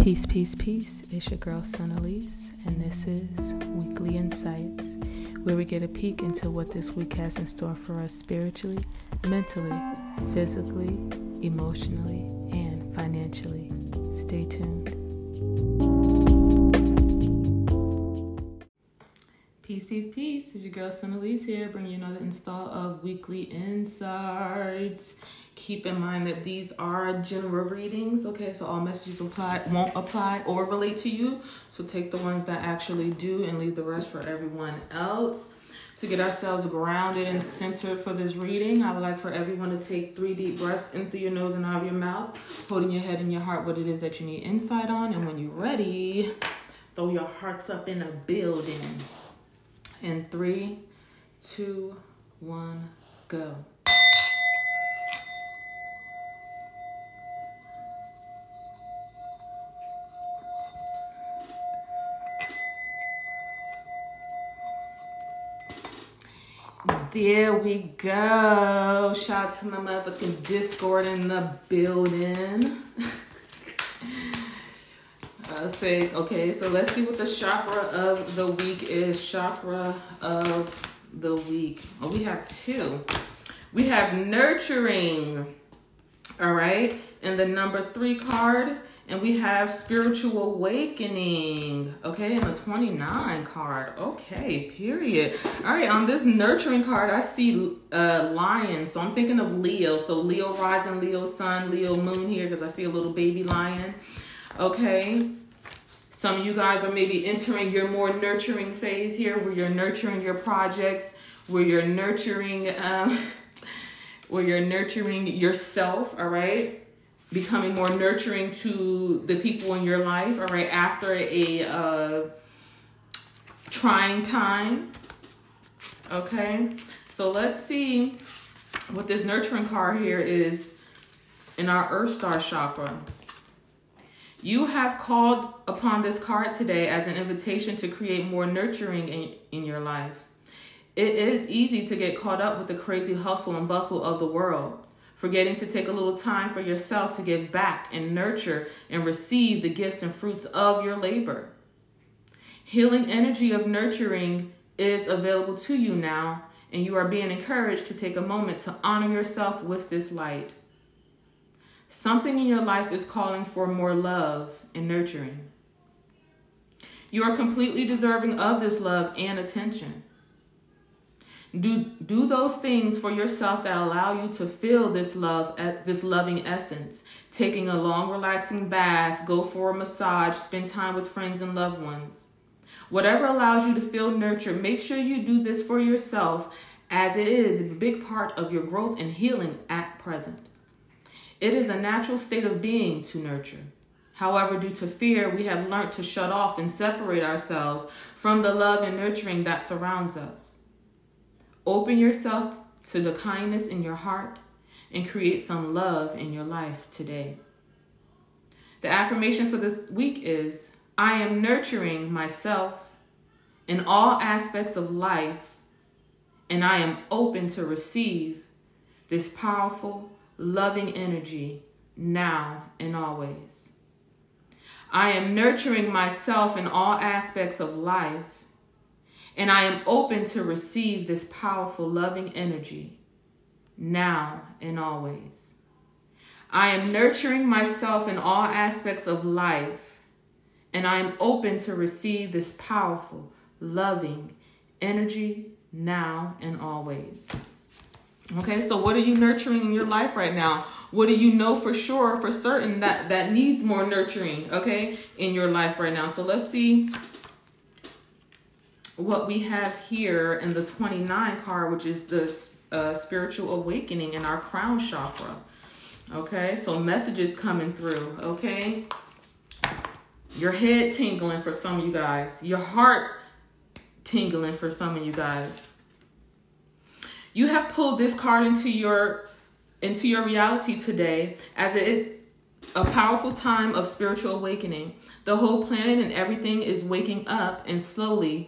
Peace, peace, peace. It's your girl, Sonalise, and this is Weekly Insights, where we get a peek into what this week has in store for us spiritually, mentally, physically, emotionally, and financially. Stay tuned. Peace, peace, peace. It's your girl, Sonalise here, bringing you another install of Weekly Insights. Keep in mind that these are general readings, okay? So all messages won't apply or relate to you. So take the ones that actually do and leave the rest for everyone else. To get ourselves grounded and centered for this reading, I would like for everyone to take 3 deep breaths in through your nose and out of your mouth, holding your head and your heart what it is that you need insight on. And when you're ready, throw your hearts up in a building. In 3, 2, 1, go. There we go. Shout out to my motherfucking Discord in the building. Okay, so let's see what the chakra of the week is. Chakra of the week. Oh, we have 2. We have nurturing, all right, and the number 3 card. And we have spiritual awakening, okay, and the 29 card. Okay, period. All right, on this nurturing card, I see lion. So I'm thinking of Leo. So Leo rising, Leo sun, Leo moon here because I see a little baby lion. Okay. Some of you guys are maybe entering your more nurturing phase here where you're nurturing your projects, where you're nurturing yourself, all right? Becoming more nurturing to the people in your life, all right, after a trying time, okay? So let's see what this nurturing card here is in our Earth Star chakra. You have called upon this card today as an invitation to create more nurturing in your life. It is easy to get caught up with the crazy hustle and bustle of the world, forgetting to take a little time for yourself to give back and nurture and receive the gifts and fruits of your labor. Healing energy of nurturing is available to you now, and you are being encouraged to take a moment to honor yourself with this light. Something in your life is calling for more love and nurturing. You are completely deserving of this love and attention. Do those things for yourself that allow you to feel this love, this loving essence. Taking a long, relaxing bath, go for a massage, spend time with friends and loved ones. Whatever allows you to feel nurtured, make sure you do this for yourself, as it is a big part of your growth and healing at present. It is a natural state of being to nurture. However, due to fear, we have learned to shut off and separate ourselves from the love and nurturing that surrounds us. Open yourself to the kindness in your heart and create some love in your life today. The affirmation for this week is, I am nurturing myself in all aspects of life, and I am open to receive this powerful, loving energy now and always. I am nurturing myself in all aspects of life, and I am open to receive this powerful, loving energy now and always. I am nurturing myself in all aspects of life, and I am open to receive this powerful, loving energy now and always. Okay, so what are you nurturing in your life right now? What do you know for sure, for certain, that needs more nurturing, okay, in your life right now? So let's see what we have here in the 29 card, which is the spiritual awakening in our crown chakra. Okay, so messages coming through, okay? Your head tingling for some of you guys. Your heart tingling for some of you guys. You have pulled this card into your reality today, as it's a powerful time of spiritual awakening. The whole planet and everything is waking up slowly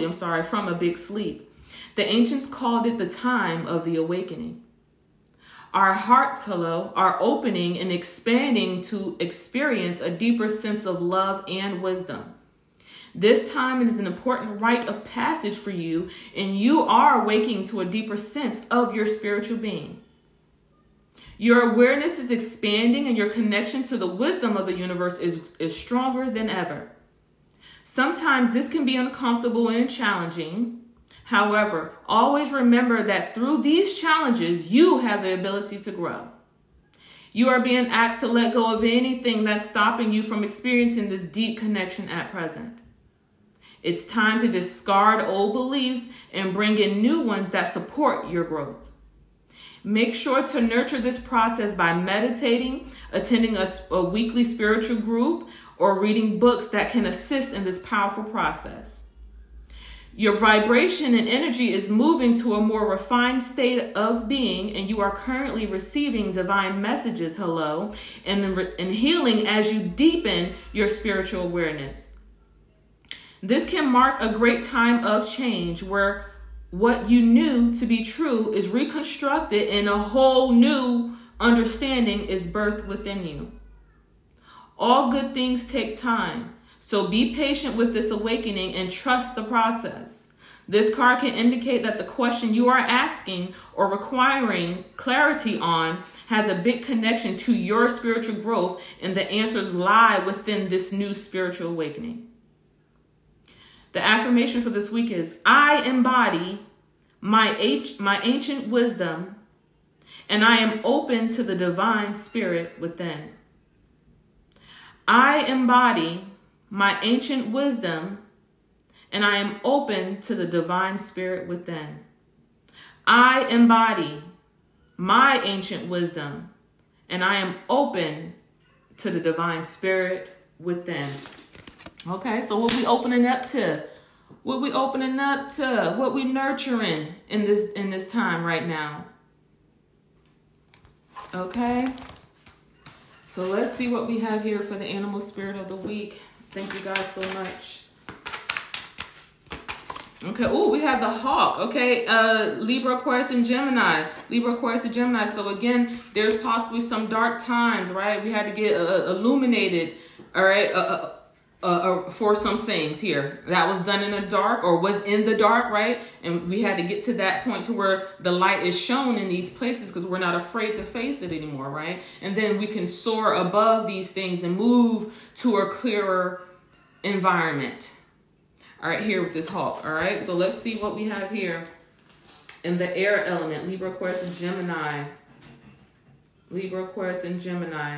from a big sleep. The ancients called it the time of the awakening. Our hearts, are opening and expanding to experience a deeper sense of love and wisdom. This time is an important rite of passage for you, and you are awaking to a deeper sense of your spiritual being. Your awareness is expanding, and your connection to the wisdom of the universe is stronger than ever. Sometimes this can be uncomfortable and challenging. However, always remember that through these challenges, you have the ability to grow. You are being asked to let go of anything that's stopping you from experiencing this deep connection at present. It's time to discard old beliefs and bring in new ones that support your growth. Make sure to nurture this process by meditating, attending a weekly spiritual group, or reading books that can assist in this powerful process. Your vibration and energy is moving to a more refined state of being, and you are currently receiving divine messages, and healing as you deepen your spiritual awareness. This can mark a great time of change where what you knew to be true is reconstructed and a whole new understanding is birthed within you. All good things take time, so be patient with this awakening and trust the process. This card can indicate that the question you are asking or requiring clarity on has a big connection to your spiritual growth, and the answers lie within this new spiritual awakening. The affirmation for this week is, I embody my ancient wisdom, and I am open to the divine spirit within. I embody my ancient wisdom, and I am open to the divine spirit within. I embody my ancient wisdom, and I am open to the divine spirit within. Okay, so what we opening up to? What we opening up to? What we nurturing in this time right now? Okay. So let's see what we have here for the animal spirit of the week. Thank you guys so much. Okay. Oh, we have the hawk. Okay. Libra, Aquarius, and Gemini. Libra, Aquarius, and Gemini. So again, there's possibly some dark times, right? We had to get illuminated. All right. For some things here that was done in the dark or was in the dark, right? And we had to get to that point to where the light is shown in these places because we're not afraid to face it anymore, right? And then we can soar above these things and move to a clearer environment. All right, here with this hawk. All right, so let's see what we have here in the air element. Libra, Aquarius, and Gemini. Libra, Aquarius, and Gemini.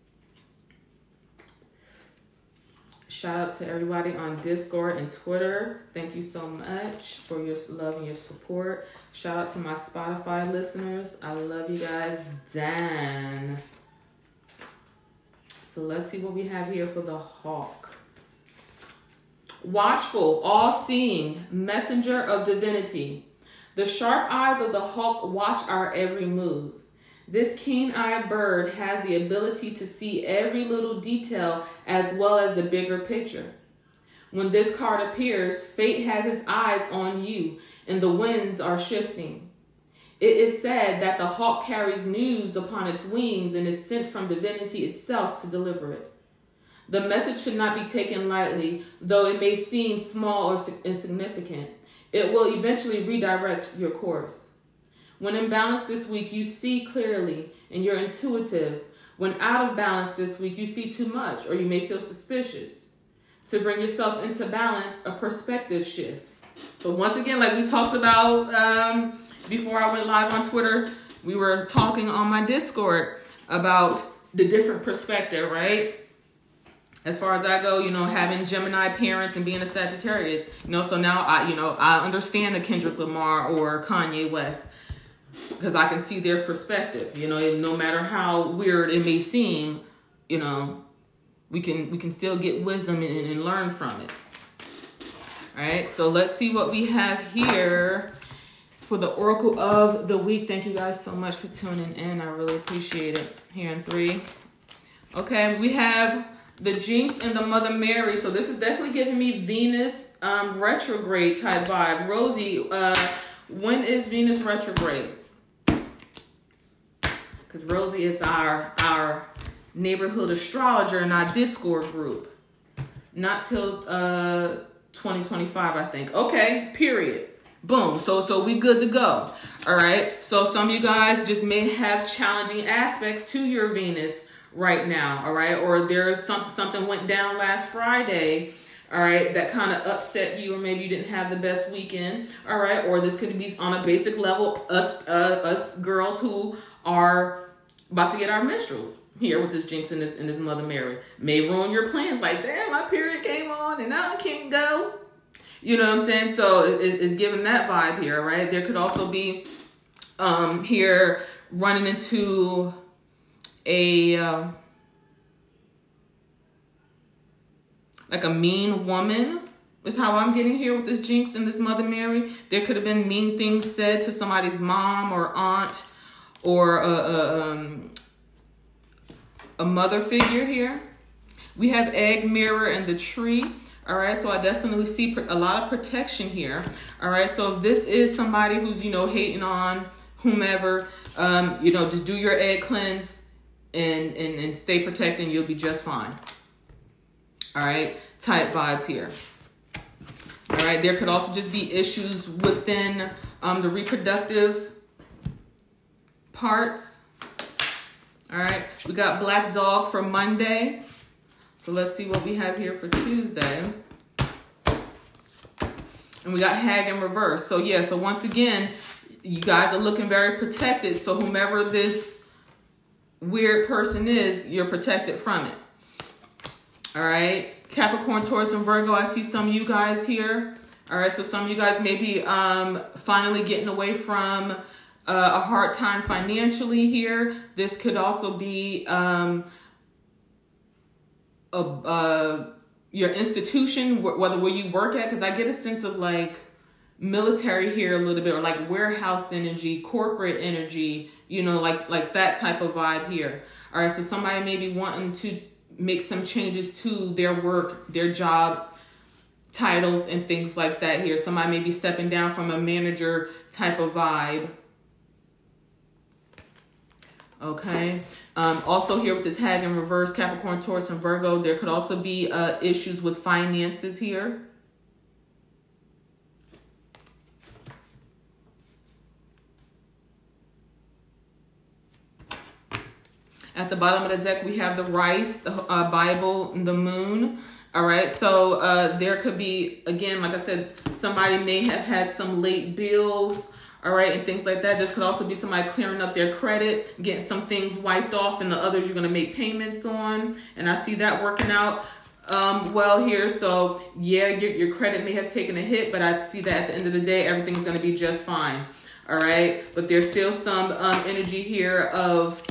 Shout out to everybody on Discord and Twitter. Thank you so much for your love and your support. Shout out to my Spotify listeners. I love you guys. Dan. So let's see what we have here for the hawk. Watchful, all-seeing, messenger of divinity. The sharp eyes of the hawk watch our every move. This keen-eyed bird has the ability to see every little detail as well as the bigger picture. When this card appears, fate has its eyes on you and the winds are shifting. It is said that the hawk carries news upon its wings and is sent from divinity itself to deliver it. The message should not be taken lightly, though it may seem small or insignificant. It will eventually redirect your course. When in balance this week, you see clearly and you're intuitive. When out of balance this week, you see too much or you may feel suspicious. To bring yourself into balance, a perspective shift. So once again, like we talked about before I went live on Twitter, we were talking on my Discord about the different perspective, right? As far as I go, having Gemini parents and being a Sagittarius, so now I understand a Kendrick Lamar or Kanye West. Because I can see their perspective, no matter how weird it may seem, we can still get wisdom and learn from it. All right, so let's see what we have here for the Oracle of the Week. Thank you guys so much for tuning in. I really appreciate it. Here in 3. Okay, we have the Jinx and the Mother Mary. So this is definitely giving me Venus retrograde type vibe. Rosie, when is Venus retrograde? because Rosie is our neighborhood astrologer in our Discord group. Not till 2025, I think. Okay, period. Boom. So we good to go. All right. So some of you guys just may have challenging aspects to your Venus right now. All right. Or there's something went down last Friday. All right. That kind of upset you, or maybe you didn't have the best weekend. All right. Or this could be on a basic level, us girls who are about to get our menstruals here with this Jinx and this Mother Mary may ruin your plans. Like, damn, my period came on and now I can't go. You know what I'm saying? So it's giving that vibe here, right? There could also be here running into a like a mean woman is how I'm getting here with this Jinx and this Mother Mary. There could have been mean things said to somebody's mom or aunt or a mother figure here. We have Egg, Mirror, and the Tree. All right, so I definitely see a lot of protection here. All right, so if this is somebody who's, you know, hating on whomever, you know, just do your egg cleanse and stay protected and you'll be just fine. All right, type vibes here. All right, there could also just be issues within the reproductive parts. All right, we got Black Dog for Monday. So let's see what we have here for Tuesday. And we got Hag in reverse. So yeah, so once again, you guys are looking very protected. So whomever this weird person is, you're protected from it. All right, Capricorn, Taurus, and Virgo, I see some of you guys here. All right, so some of you guys may be finally getting away from a hard time financially here. This could also be your institution, whether where you work at, because I get a sense of like military here a little bit, or like warehouse energy, corporate energy, you know, like that type of vibe here. All right, so somebody may be wanting to make some changes to their work, their job titles and things like that here. Somebody may be stepping down from a manager type of vibe. Okay. Also here with this Hag in reverse, Capricorn, Taurus, and Virgo, there could also be issues with finances here. At the bottom of the deck, we have the Rice, the Bible, and the Moon. All right, so there could be, again, like I said, somebody may have had some late bills, all right, and things like that. This could also be somebody clearing up their credit, getting some things wiped off, and the others you're going to make payments on. And I see that working out well here. So, yeah, your credit may have taken a hit, but I see that at the end of the day, everything's going to be just fine, all right? But there's still some energy here of,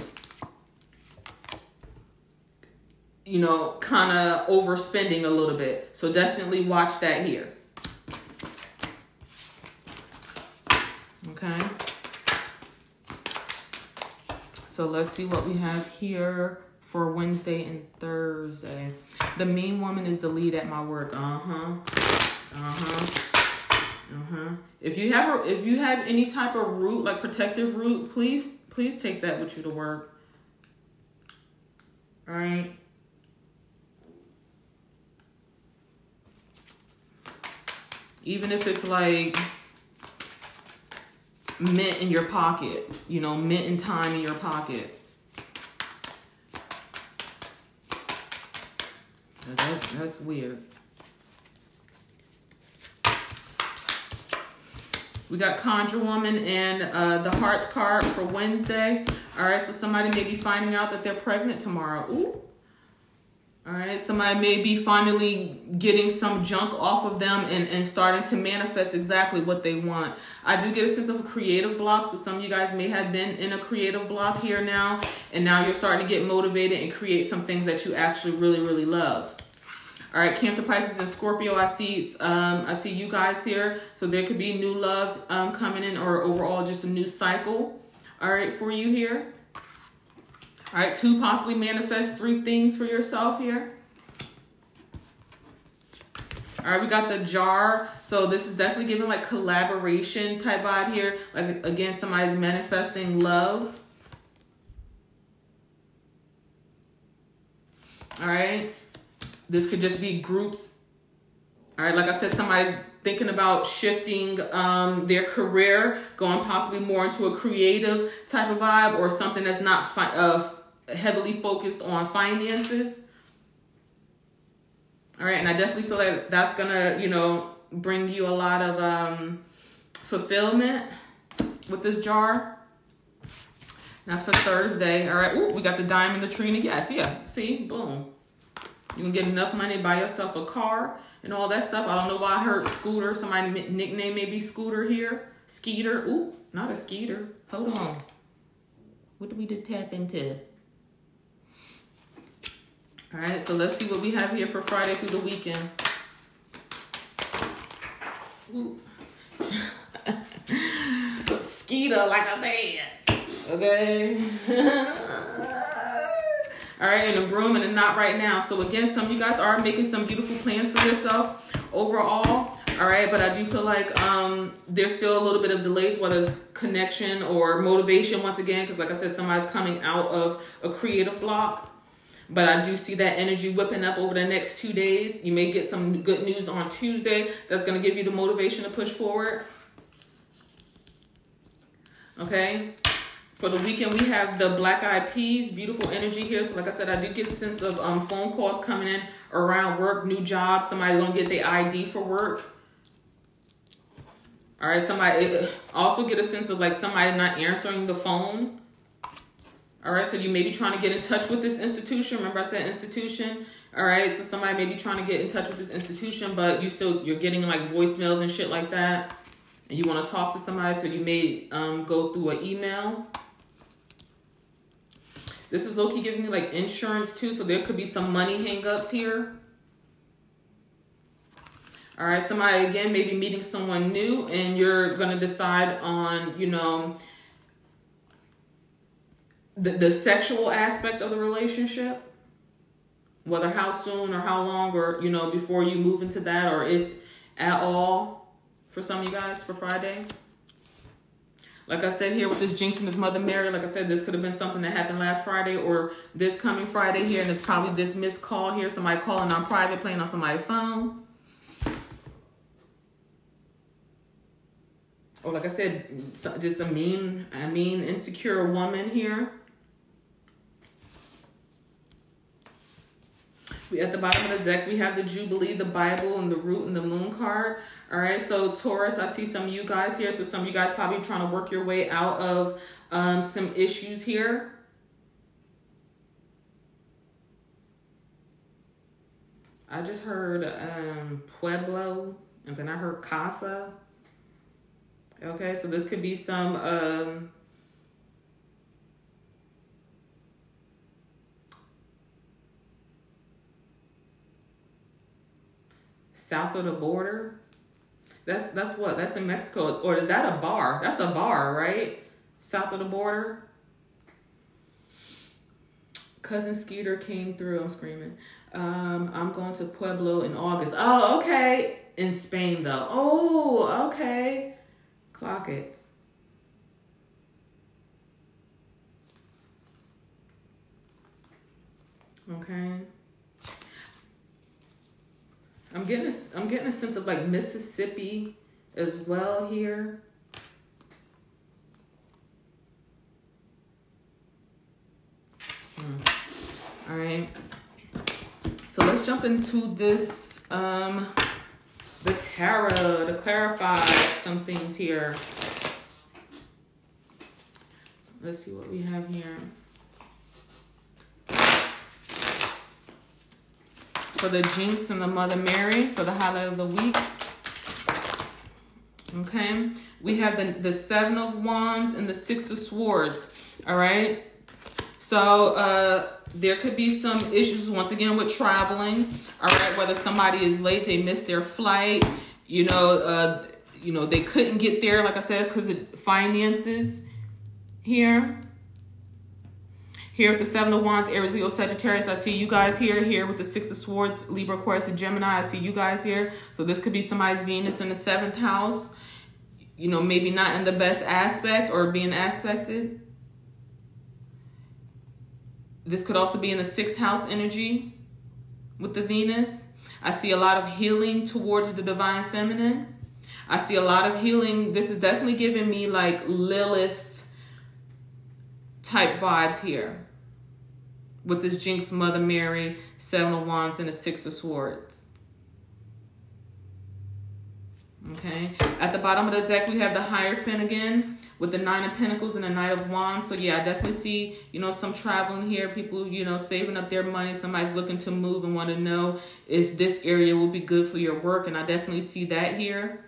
you know, kind of overspending a little bit. So definitely watch that here. Okay. So let's see what we have here for Wednesday and Thursday. The mean woman is the lead at my work. If you have any type of root, like protective root, please take that with you to work. All right. Even if it's like mint in your pocket, you know, mint and time in your pocket. That's weird. We got Conjure Woman and the Hearts card for Wednesday. All right, so somebody may be finding out that they're pregnant tomorrow. Ooh. All right, somebody may be finally getting some junk off of them and starting to manifest exactly what they want. I do get a sense of a creative block, so some of you guys may have been in a creative block here now, and now you're starting to get motivated and create some things that you actually really, really love. All right, Cancer, Pisces, and Scorpio, I see you guys here. So there could be new love coming in, or overall just a new cycle, all right, for you here. All right, 2, possibly manifest 3 things for yourself here. All right, we got the Jar. So this is definitely giving like collaboration type vibe here. Like, again, somebody's manifesting love. All right. This could just be groups. All right. Like I said, somebody's thinking about shifting their career, going possibly more into a creative type of vibe or something that's not heavily focused on finances. All right. And I definitely feel like that's going to, you know, bring you a lot of fulfillment with this jar. That's for Thursday. All right. Ooh, we got the diamond, the tree, and the yes. Yeah. See? Boom. You can get enough money to buy yourself a car and all that stuff. I don't know why I heard Scooter. Somebody nickname maybe Scooter here. Skeeter. Ooh, not a Skeeter. Hold on. What did we just tap into? All right. So let's see what we have here for Friday through the weekend. Ooh. Skeeter, like I said. Okay. All right, and a broom and a knot right now. So again, some of you guys are making some beautiful plans for yourself overall. All right, but I do feel like there's still a little bit of delays, whether it's connection or motivation once again, because like I said, somebody's coming out of a creative block. But I do see that energy whipping up over the next 2 days. You may get some good news on Tuesday that's going to give you the motivation to push forward. Okay. For the weekend, we have the Black Eyed Peas, beautiful energy here. So like I said, I do get a sense of phone calls coming in around work, new jobs. Somebody's going to get their ID for work. All right, somebody also get a sense of like somebody not answering the phone. All right, so you may be trying to get in touch with this institution. Remember I said institution? All right, so somebody may be trying to get in touch with this institution, but you're getting like voicemails and shit like that. And you want to talk to somebody, so you may go through an email. This is low-key giving me like insurance too, so there could be some money hang-ups here. All right, somebody again maybe meeting someone new, and you're going to decide on, you know, the sexual aspect of the relationship, whether how soon or how long, or, you know, before you move into that, or if at all for some of you guys for Friday. Like I said here with this Jinx and this Mother Mary, like I said, this could have been something that happened last Friday or this coming Friday here. And it's probably this missed call here. Somebody calling on private, playing on somebody's phone. Or like I said, just a mean, insecure woman here. We at the bottom of the deck, we have the Jubilee, the Bible, and the Root and the Moon card. All right, so Taurus, I see some of you guys here. So some of you guys probably trying to work your way out of some issues here. I just heard Pueblo, and then I heard Casa. Okay, so this could be some south of the border. That's what? That's in Mexico. Or is that a bar? That's a bar, right? South of the border. Cousin Skeeter came through. I'm screaming. I'm going to Pueblo in August. Oh, okay. In Spain, though. Oh, okay. Clock it. Okay. I'm getting a sense of like Mississippi as well here. All right. So let's jump into this the tarot to clarify some things here. Let's see what we have here. For the Jinx and the Mother Mary, for the highlight of the week. Okay. We have the Seven of Wands and the Six of Swords. All right. So there could be some issues, once again, with traveling. All right. Whether somebody is late, they missed their flight. You know, they couldn't get there, like I said, because of finances here. Here with the Seven of Wands, Aries, Leo, Sagittarius, I see you guys here. Here with the Six of Swords, Libra, Aquarius, and Gemini, I see you guys here. So this could be somebody's Venus in the 7th house. You know, maybe not in the best aspect or being aspected. This could also be in the 6th house energy. with the Venus. I see a lot of healing towards the divine feminine. I see a lot of healing. This is definitely giving me like Lilith type vibes here. With this Jinx, Mother Mary, 7 of Wands, and the 6 of Swords. Okay. At the bottom of the deck, we have the Hierophant again with the 9 of Pentacles and the Knight of Wands. So yeah, I definitely see, you know, some traveling here. People, you know, saving up their money. Somebody's looking to move and want to know if this area will be good for your work. And I definitely see that here.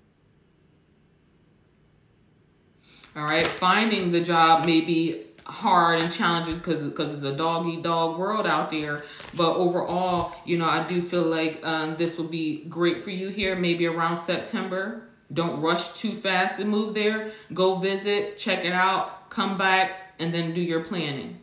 All right. Finding the job may be hard and challenges because it's a dog-eat-dog world out there, but overall, you know, I do feel like this will be great for you here, maybe around September. Don't rush too fast to move there. Go visit, check it out, come back, and then do your planning.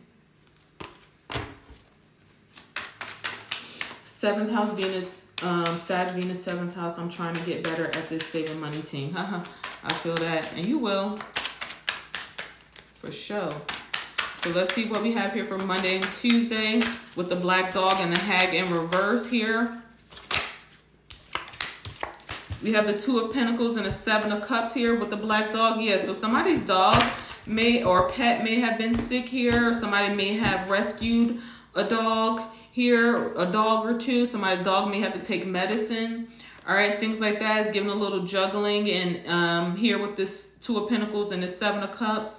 7th house Venus, Sag Venus, 7th house. I'm trying to get better at this saving money team. I feel that, and you will for sure. So let's see what we have here for Monday and Tuesday with the Black Dog and the Hag in reverse here. We have the 2 of Pentacles and the 7 of Cups here with the Black Dog. Yeah, so somebody's dog may or pet may have been sick here. Or somebody may have rescued a dog here, a dog or two. Somebody's dog may have to take medicine. All right, things like that is giving a little juggling. And here with this 2 of Pentacles and the 7 of Cups.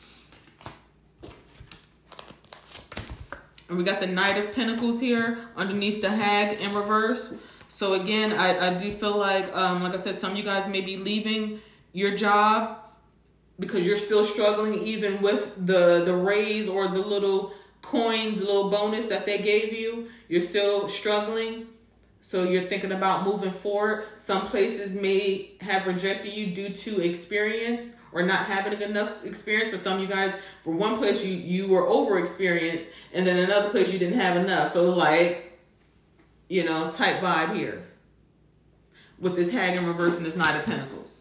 And we got the Knight of Pentacles here underneath the Hag in reverse. So again, I do feel like I said, some of you guys may be leaving your job because you're still struggling even with the raise or the little coins, the little bonus that they gave you. You're still struggling. So you're thinking about moving forward. Some places may have rejected you due to experience or not having enough experience. For some of you guys, for one place, you were over experienced, and then another place you didn't have enough. So like, you know, type vibe here with this Hag in reverse and this Knight of Pentacles.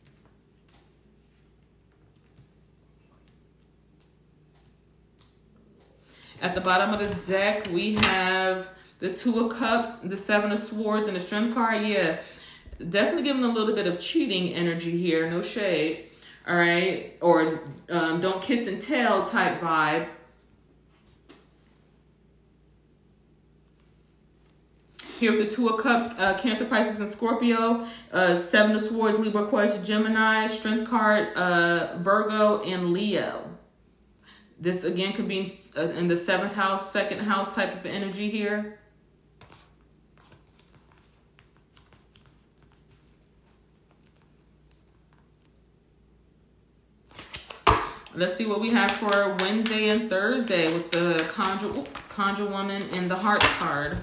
At the bottom of the deck, we have the 2 of Cups, the 7 of Swords, and the Strength card. Yeah, definitely giving a little bit of cheating energy here. No shade. All right. Or don't kiss and tell type vibe. Here with the 2 of Cups, Cancer, Pisces, and Scorpio. 7 of Swords, Libra, Aquarius, Gemini. Strength card, Virgo, and Leo. This again could be in the 7th house, 2nd house type of energy here. Let's see what we have for Wednesday and Thursday with the Conjure Woman and the Heart card.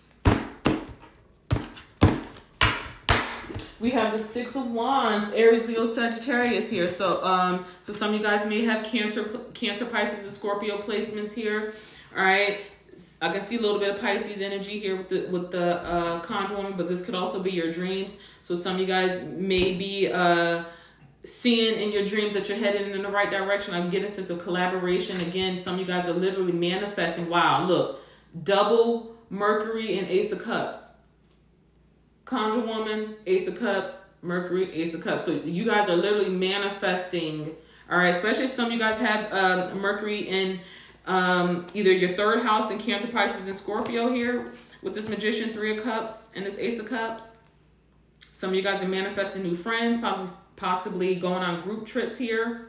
We have the 6 of Wands, Aries, Leo, Sagittarius here. So so some of you guys may have Cancer, Pisces, and Scorpio placements here. All right. I can see a little bit of Pisces energy here with the Conjure Woman, but this could also be your dreams. So some of you guys may be seeing in your dreams that you're headed in the right direction. I'm getting a sense of collaboration. Again, some of you guys are literally manifesting. Wow, look, double Mercury and Ace of Cups. Conjure Woman, Ace of Cups, Mercury, Ace of Cups. So you guys are literally manifesting. All right, especially if some of you guys have Mercury in either your 3rd house in Cancer, Pisces, and Scorpio here with this Magician, 3 of Cups, and this Ace of Cups. Some of you guys are manifesting new friends, possibly going on group trips here.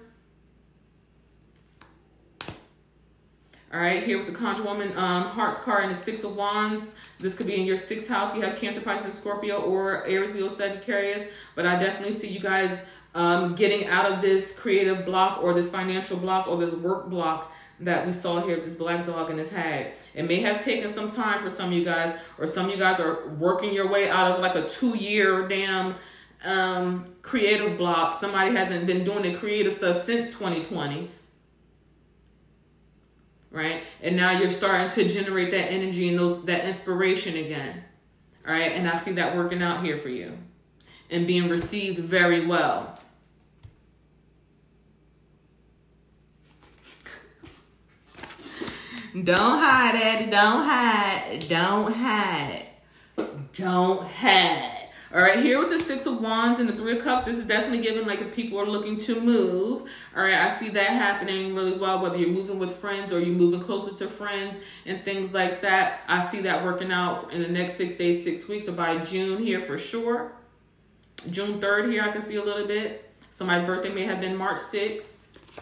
All right, here with the Conjure Woman, Hearts card and the 6 of Wands. This could be in your 6th house. You have Cancer, Pisces, Scorpio, or Aries, Leo, Sagittarius. But I definitely see you guys getting out of this creative block or this financial block or this work block that we saw here with this Black Dog and this Hag. It may have taken some time for some of you guys, or some of you guys are working your way out of like a 2-year damn creative block. Somebody hasn't been doing the creative stuff since 2020. Right? And now you're starting to generate that energy and that inspiration again. All right? And I see that working out here for you and being received very well. Don't hide, Eddie. Don't hide. Don't hide. Don't hide. All right, here with the Six of Wands and the Three of Cups, this is definitely giving like if people are looking to move. All right, I see that happening really well, whether you're moving with friends or you're moving closer to friends and things like that. I see that working out in the next 6 days, 6 weeks, or by June here for sure. June 3rd here, I can see a little bit. Somebody's birthday may have been March 6th.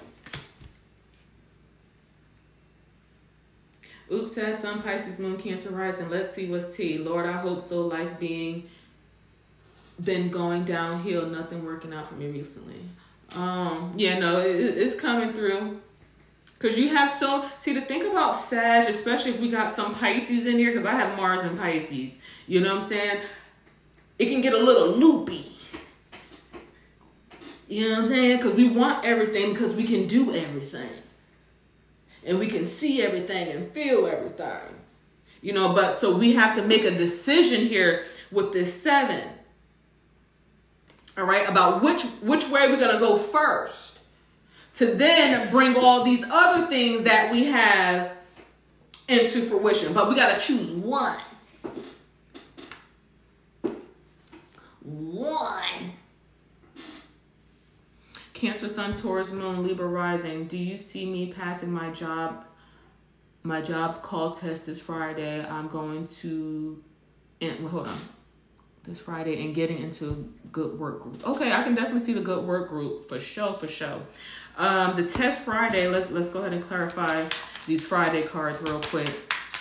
Oops, says Sun, Pisces, Moon, Cancer, Rising. Let's see what's tea. Lord, I hope so. Life been going downhill. Nothing working out for me recently. Yeah, no, it's coming through. Because you have the thing about Sag, especially if we got some Pisces in here, because I have Mars in Pisces. You know what I'm saying? It can get a little loopy. You know what I'm saying? Because we want everything because we can do everything. And we can see everything and feel everything. You know, but so we have to make a decision here with this 7. All right, about which way we're going to go first. To then bring all these other things that we have into fruition. But we got to choose one. One. Cancer, Sun, Taurus, Moon, Libra, Rising. Do you see me passing my job? My job's call test this Friday. I'm going to, hold on, this Friday and getting into good work group. Okay, I can definitely see the good work group for sure, for sure. The test Friday. Let's go ahead and clarify these Friday cards real quick.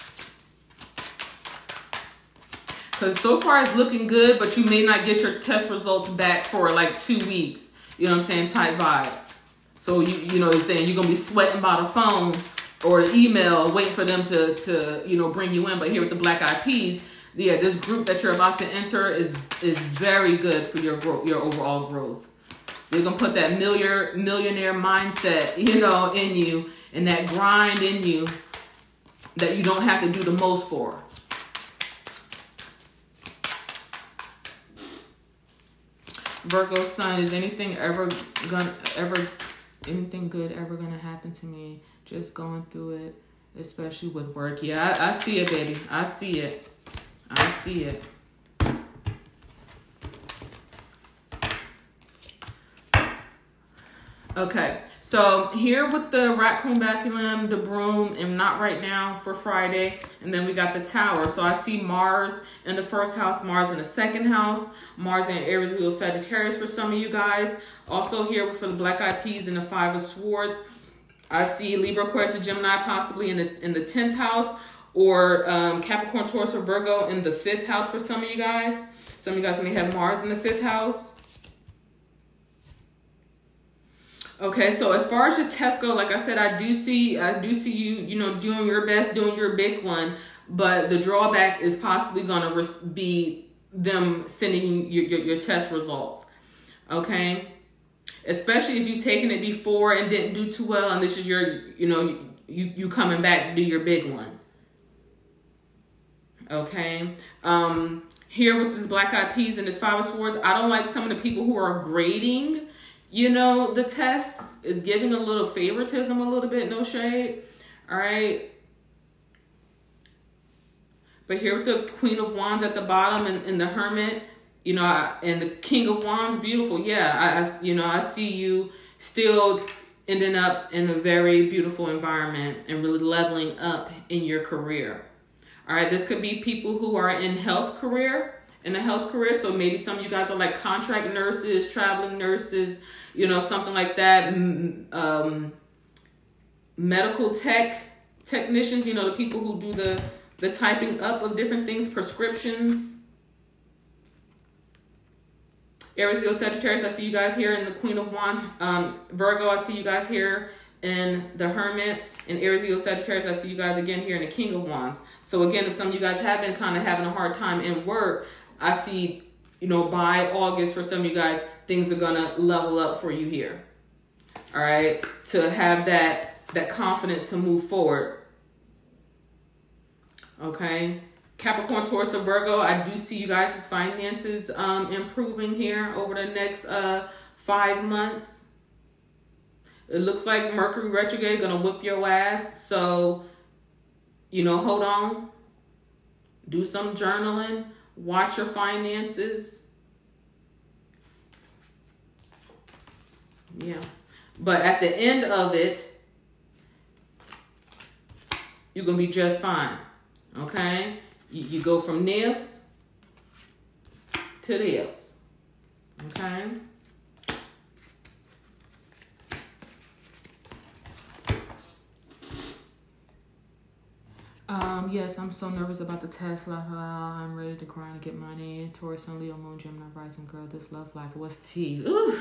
Because so far it's looking good, but you may not get your test results back for like 2 weeks. You know what I'm saying? Type vibe. So you know what I'm saying? You're going to be sweating by the phone or the email, waiting for them to bring you in. But here with the Black Eyed Peas, yeah, this group that you're about to enter is very good for your growth, your overall growth. They're going to put that millionaire mindset, in you, and that grind in you that you don't have to do the most for. Virgo Sun, is anything good ever gonna happen to me? Just going through it, especially with work. Yeah, I see it, baby. I see it. I see it. Okay, so here with the Raccoon Baculum, the Broom, and not right now for Friday. And then we got the Tower. So I see Mars in the first house, Mars in the second house, Mars in Aries, Leo, Sagittarius for some of you guys. Also here for the Black Eyed Peas in the 5 of Swords. I see Libra, Aquarius, and Gemini possibly in the 10th house, or Capricorn, Taurus, or Virgo in the 5th house for some of you guys. Some of you guys may have Mars in the 5th house. Okay, so as far as your test go, like I said, I do see you, doing your best, doing your big one, but the drawback is possibly going to be them sending your test results. Okay, especially if you've taken it before and didn't do too well, and this is your, you coming back to do your big one. Okay, here with this Black Eyed Peas and this 5 of Swords, I don't like some of the people who are grading. The test is giving a little favoritism, a little bit, no shade. All right. But here with the Queen of Wands at the bottom and the Hermit, and the King of Wands, beautiful. Yeah, I see you still ending up in a very beautiful environment and really leveling up in your career. All right. This could be people who are in a health career. So maybe some of you guys are like contract nurses, traveling nurses, something like that. Medical technicians, the people who do the typing up of different things, prescriptions. Aries, Leo, Sagittarius, I see you guys here in the Queen of Wands. Virgo, I see you guys here in the Hermit. And Aries, Leo, Sagittarius, I see you guys again here in the King of Wands. So again, if some of you guys have been kind of having a hard time in work, I see, by August for some of you guys, things are going to level up for you here. All right. To have that confidence to move forward. Okay. Capricorn, Taurus, or Virgo, I do see you guys' finances improving here over the next 5 months. It looks like Mercury retrograde going to whip your ass. So you know, hold on. Do some journaling. Watch your finances. Yeah. But at the end of it, you're going to be just fine. Okay? You go from this to this. Okay? Yes, I'm so nervous about the test. I'm ready to cry to get money. Taurus, Sun, Leo, Moon, Gemini, Rising, girl. This love life. What's tea? Ooh.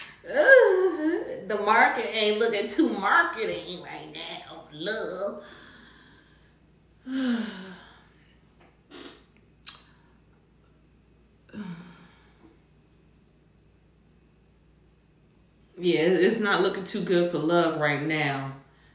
The market ain't looking too marketing right now. Love. Yeah, it's not looking too good for love right now.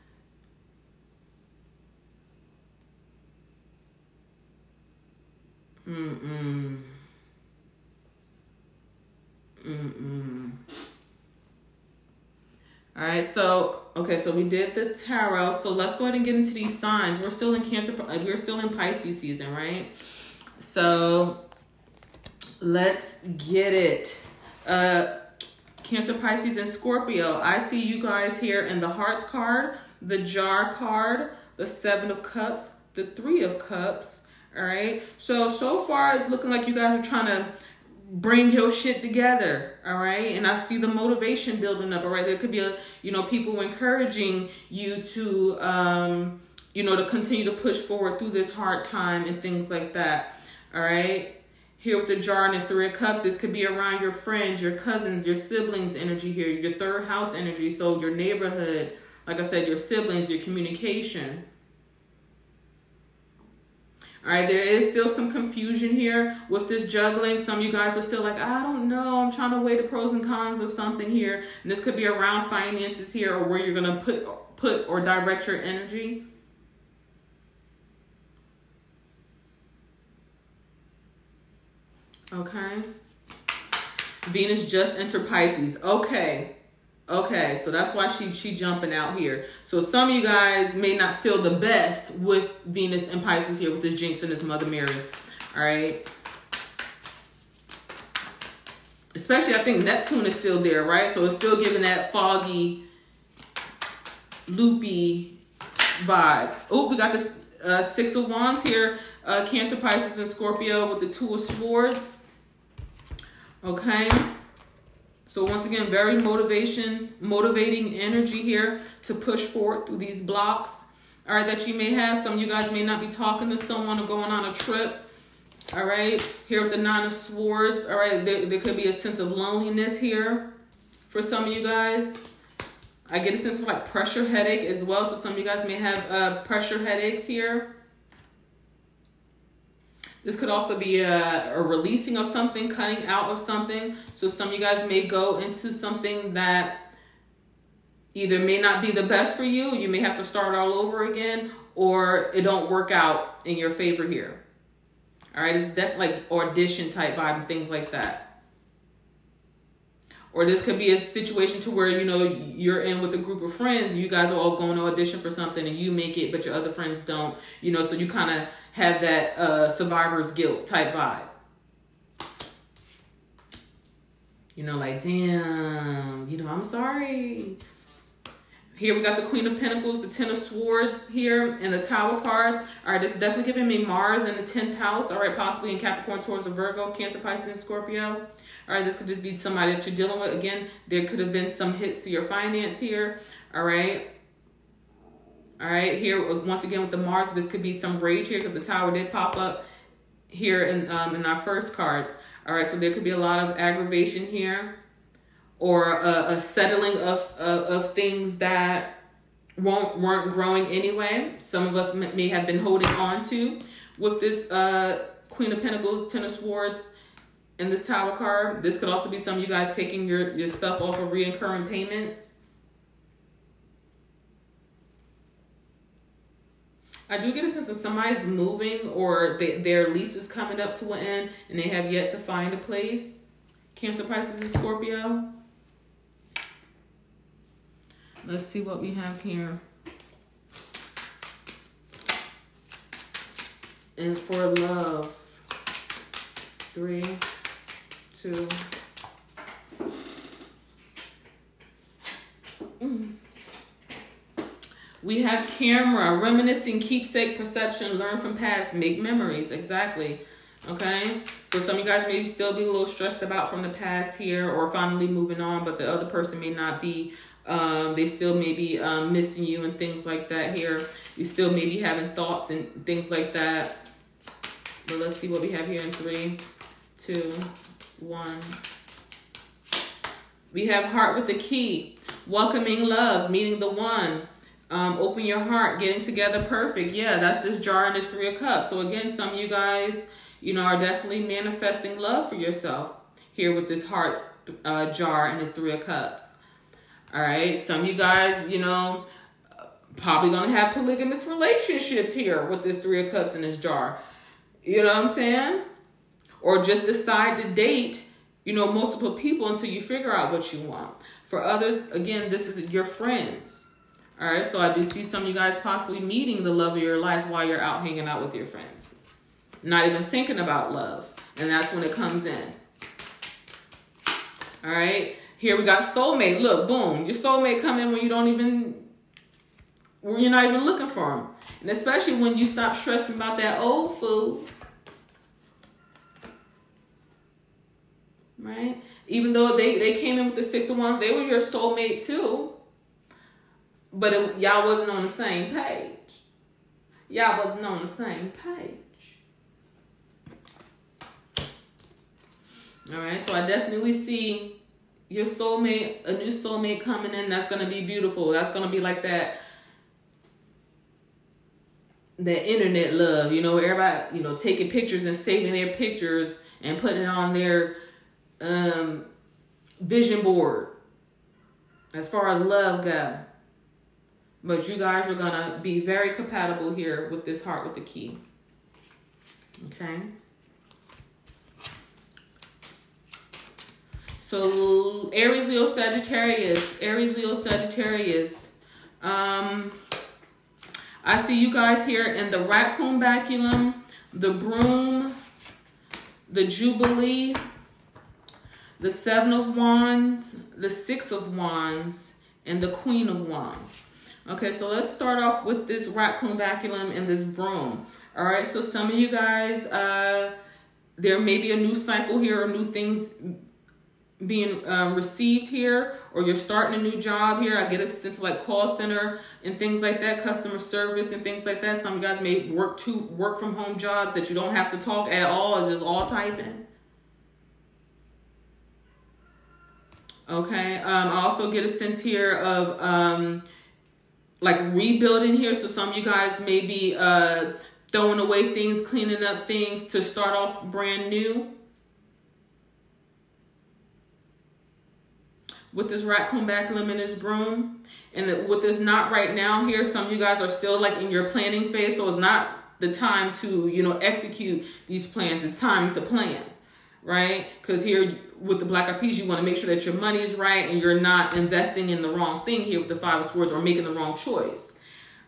All right, so we did the tarot. So let's go ahead and get into these signs. We're still in Cancer. We're still in Pisces season, right? So let's get it. Cancer, Pisces, and Scorpio. I see you guys here in the Hearts card, the Jar card, the Seven of Cups, the Three of Cups. All right. So far it's looking like you guys are trying to bring your shit together. All right. And I see the motivation building up. All right. There could be people encouraging you to, to continue to push forward through this hard time and things like that. All right. Here with the Jar and the Three of Cups, this could be around your friends, your cousins, your siblings energy here, your third house energy. So your neighborhood, like I said, your siblings, your communication. All right, there is still some confusion here with this juggling. Some of you guys are still like, I don't know. I'm trying to weigh the pros and cons of something here. And this could be around finances here or where you're going to put or direct your energy. Okay. Venus just entered Pisces. Okay, so that's why she jumping out here. So some of you guys may not feel the best with Venus and Pisces here with this Jinx and this Mother Mary. All right. Especially, I think Neptune is still there, right? So it's still giving that foggy, loopy vibe. Oh, we got this Six of Wands here. Cancer, Pisces, and Scorpio with the Two of Swords. Okay. So once again, very motivating energy here to push forward through these blocks. All right, that you may have. Some of you guys may not be talking to someone or going on a trip. All right. Here with the Nine of Swords. All right. There could be a sense of loneliness here for some of you guys. I get a sense of like pressure headache as well. So some of you guys may have pressure headaches here. This could also be a releasing of something, cutting out of something. So some of you guys may go into something that either may not be the best for you. You may have to start all over again, or it don't work out in your favor here. All right, it's definitely like audition type vibe and things like that. Or this could be a situation to where, you're in with a group of friends. You guys are all going to audition for something and you make it, but your other friends don't. So you kind of have that survivor's guilt type vibe. Like, damn, I'm sorry. Here we got the Queen of Pentacles, the Ten of Swords here, and the Tower card. All right, this is definitely giving me Mars in the 10th house. All right, possibly in Capricorn, Taurus, or Virgo, Cancer, Pisces, and Scorpio. All right, this could just be somebody that you're dealing with. Again, there could have been some hits to your finance here. All right. All right, here, once again, with the Mars, this could be some rage here because the Tower did pop up here in our first cards. All right, so there could be a lot of aggravation here, or a settling of things that weren't growing anyway. Some of us may have been holding on to with this Queen of Pentacles, Ten of Swords, and this Tower card. This could also be some of you guys taking your stuff off of reoccurring payments. I do get a sense that somebody's moving or their lease is coming up to an end and they have yet to find a place. Cancer, Pisces, and Scorpio. Let's see what we have here. And for love, 3, 2. We have camera, reminiscing, keepsake, perception, learn from past, make memories. Exactly. Okay. So some of you guys may still be a little stressed about from the past here, or finally moving on, but the other person may not be. They still may be missing you and things like that here. You still may be having thoughts and things like that. But let's see what we have here in 3, 2, 1. We have heart with the key, welcoming love, meeting the one. Open your heart, getting together, perfect. Yeah, that's this jar and this 3 of cups. So again, some of you guys, you know, are definitely manifesting love for yourself here with this heart jar and this 3 of cups. All right, some of you guys, you know, probably gonna have polygamous relationships here with this 3 of cups in this jar. You know what I'm saying? Or just decide to date, you know, multiple people until you figure out what you want. For others, again, this is your friends. All right, so I do see some of you guys possibly meeting the love of your life while you're out hanging out with your friends. Not even thinking about love. And that's when it comes in. All right, here we got soulmate. Look, boom, your soulmate come in when you're not even looking for them. And especially when you stop stressing about that old food. Right? Even though they came in with the 6 of Wands, they were your soulmate too. But y'all wasn't on the same page. Y'all wasn't on the same page. All right, so I definitely see your soulmate, a new soulmate coming in. That's going to be beautiful. That's going to be like that internet love, you know, everybody, you know, taking pictures and saving their pictures and putting it on their vision board as far as love goes. But you guys are going to be very compatible here with this heart with the key. Okay. So Aries, Leo, Sagittarius. Aries, Leo, Sagittarius. I see you guys here in the raccoon baculum, the broom, the jubilee, the 7 of Wands, the 6 of Wands, and the Queen of Wands. Okay, so let's start off with this raccoon baculum and this broom. All right, so some of you guys, there may be a new cycle here or new things being received here, or you're starting a new job here. I get a sense of like call center and things like that, customer service and things like that. Some of you guys may work from home jobs that you don't have to talk at all. It's just all typing. Okay, I also get a sense here of like rebuilding here. So some of you guys may be throwing away things, cleaning up things to start off brand new. With this raccoon baculum and this broom. And with this not right now here, some of you guys are still like in your planning phase. So it's not the time to, you know, execute these plans. It's time to plan, right? Because here with the Black Eyed Peas, you want to make sure that your money is right and you're not investing in the wrong thing here with the 5 of Swords or making the wrong choice.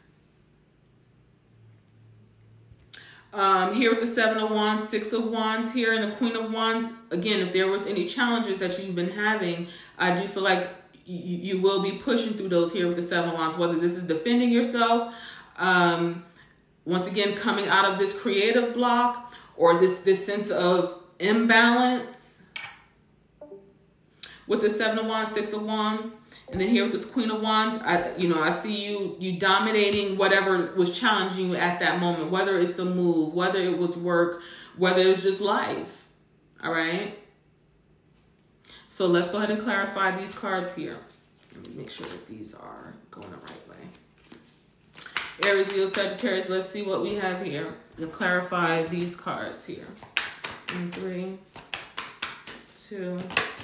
Here with the 7 of Wands, 6 of Wands here, and the Queen of Wands. Again, if there was any challenges that you've been having, I do feel like you will be pushing through those here with the 7 of Wands, whether this is defending yourself, once again, coming out of this creative block, or this sense of imbalance with the 7 of Wands, 6 of Wands. And then here with this Queen of Wands, I see you dominating whatever was challenging you at that moment, whether it's a move, whether it was work, whether it's just life. All right. So let's go ahead and clarify these cards here. Let me make sure that these are going the right way. Aries, Leo, Sagittarius, let's see what we have here to clarify these cards here. In 3, 2.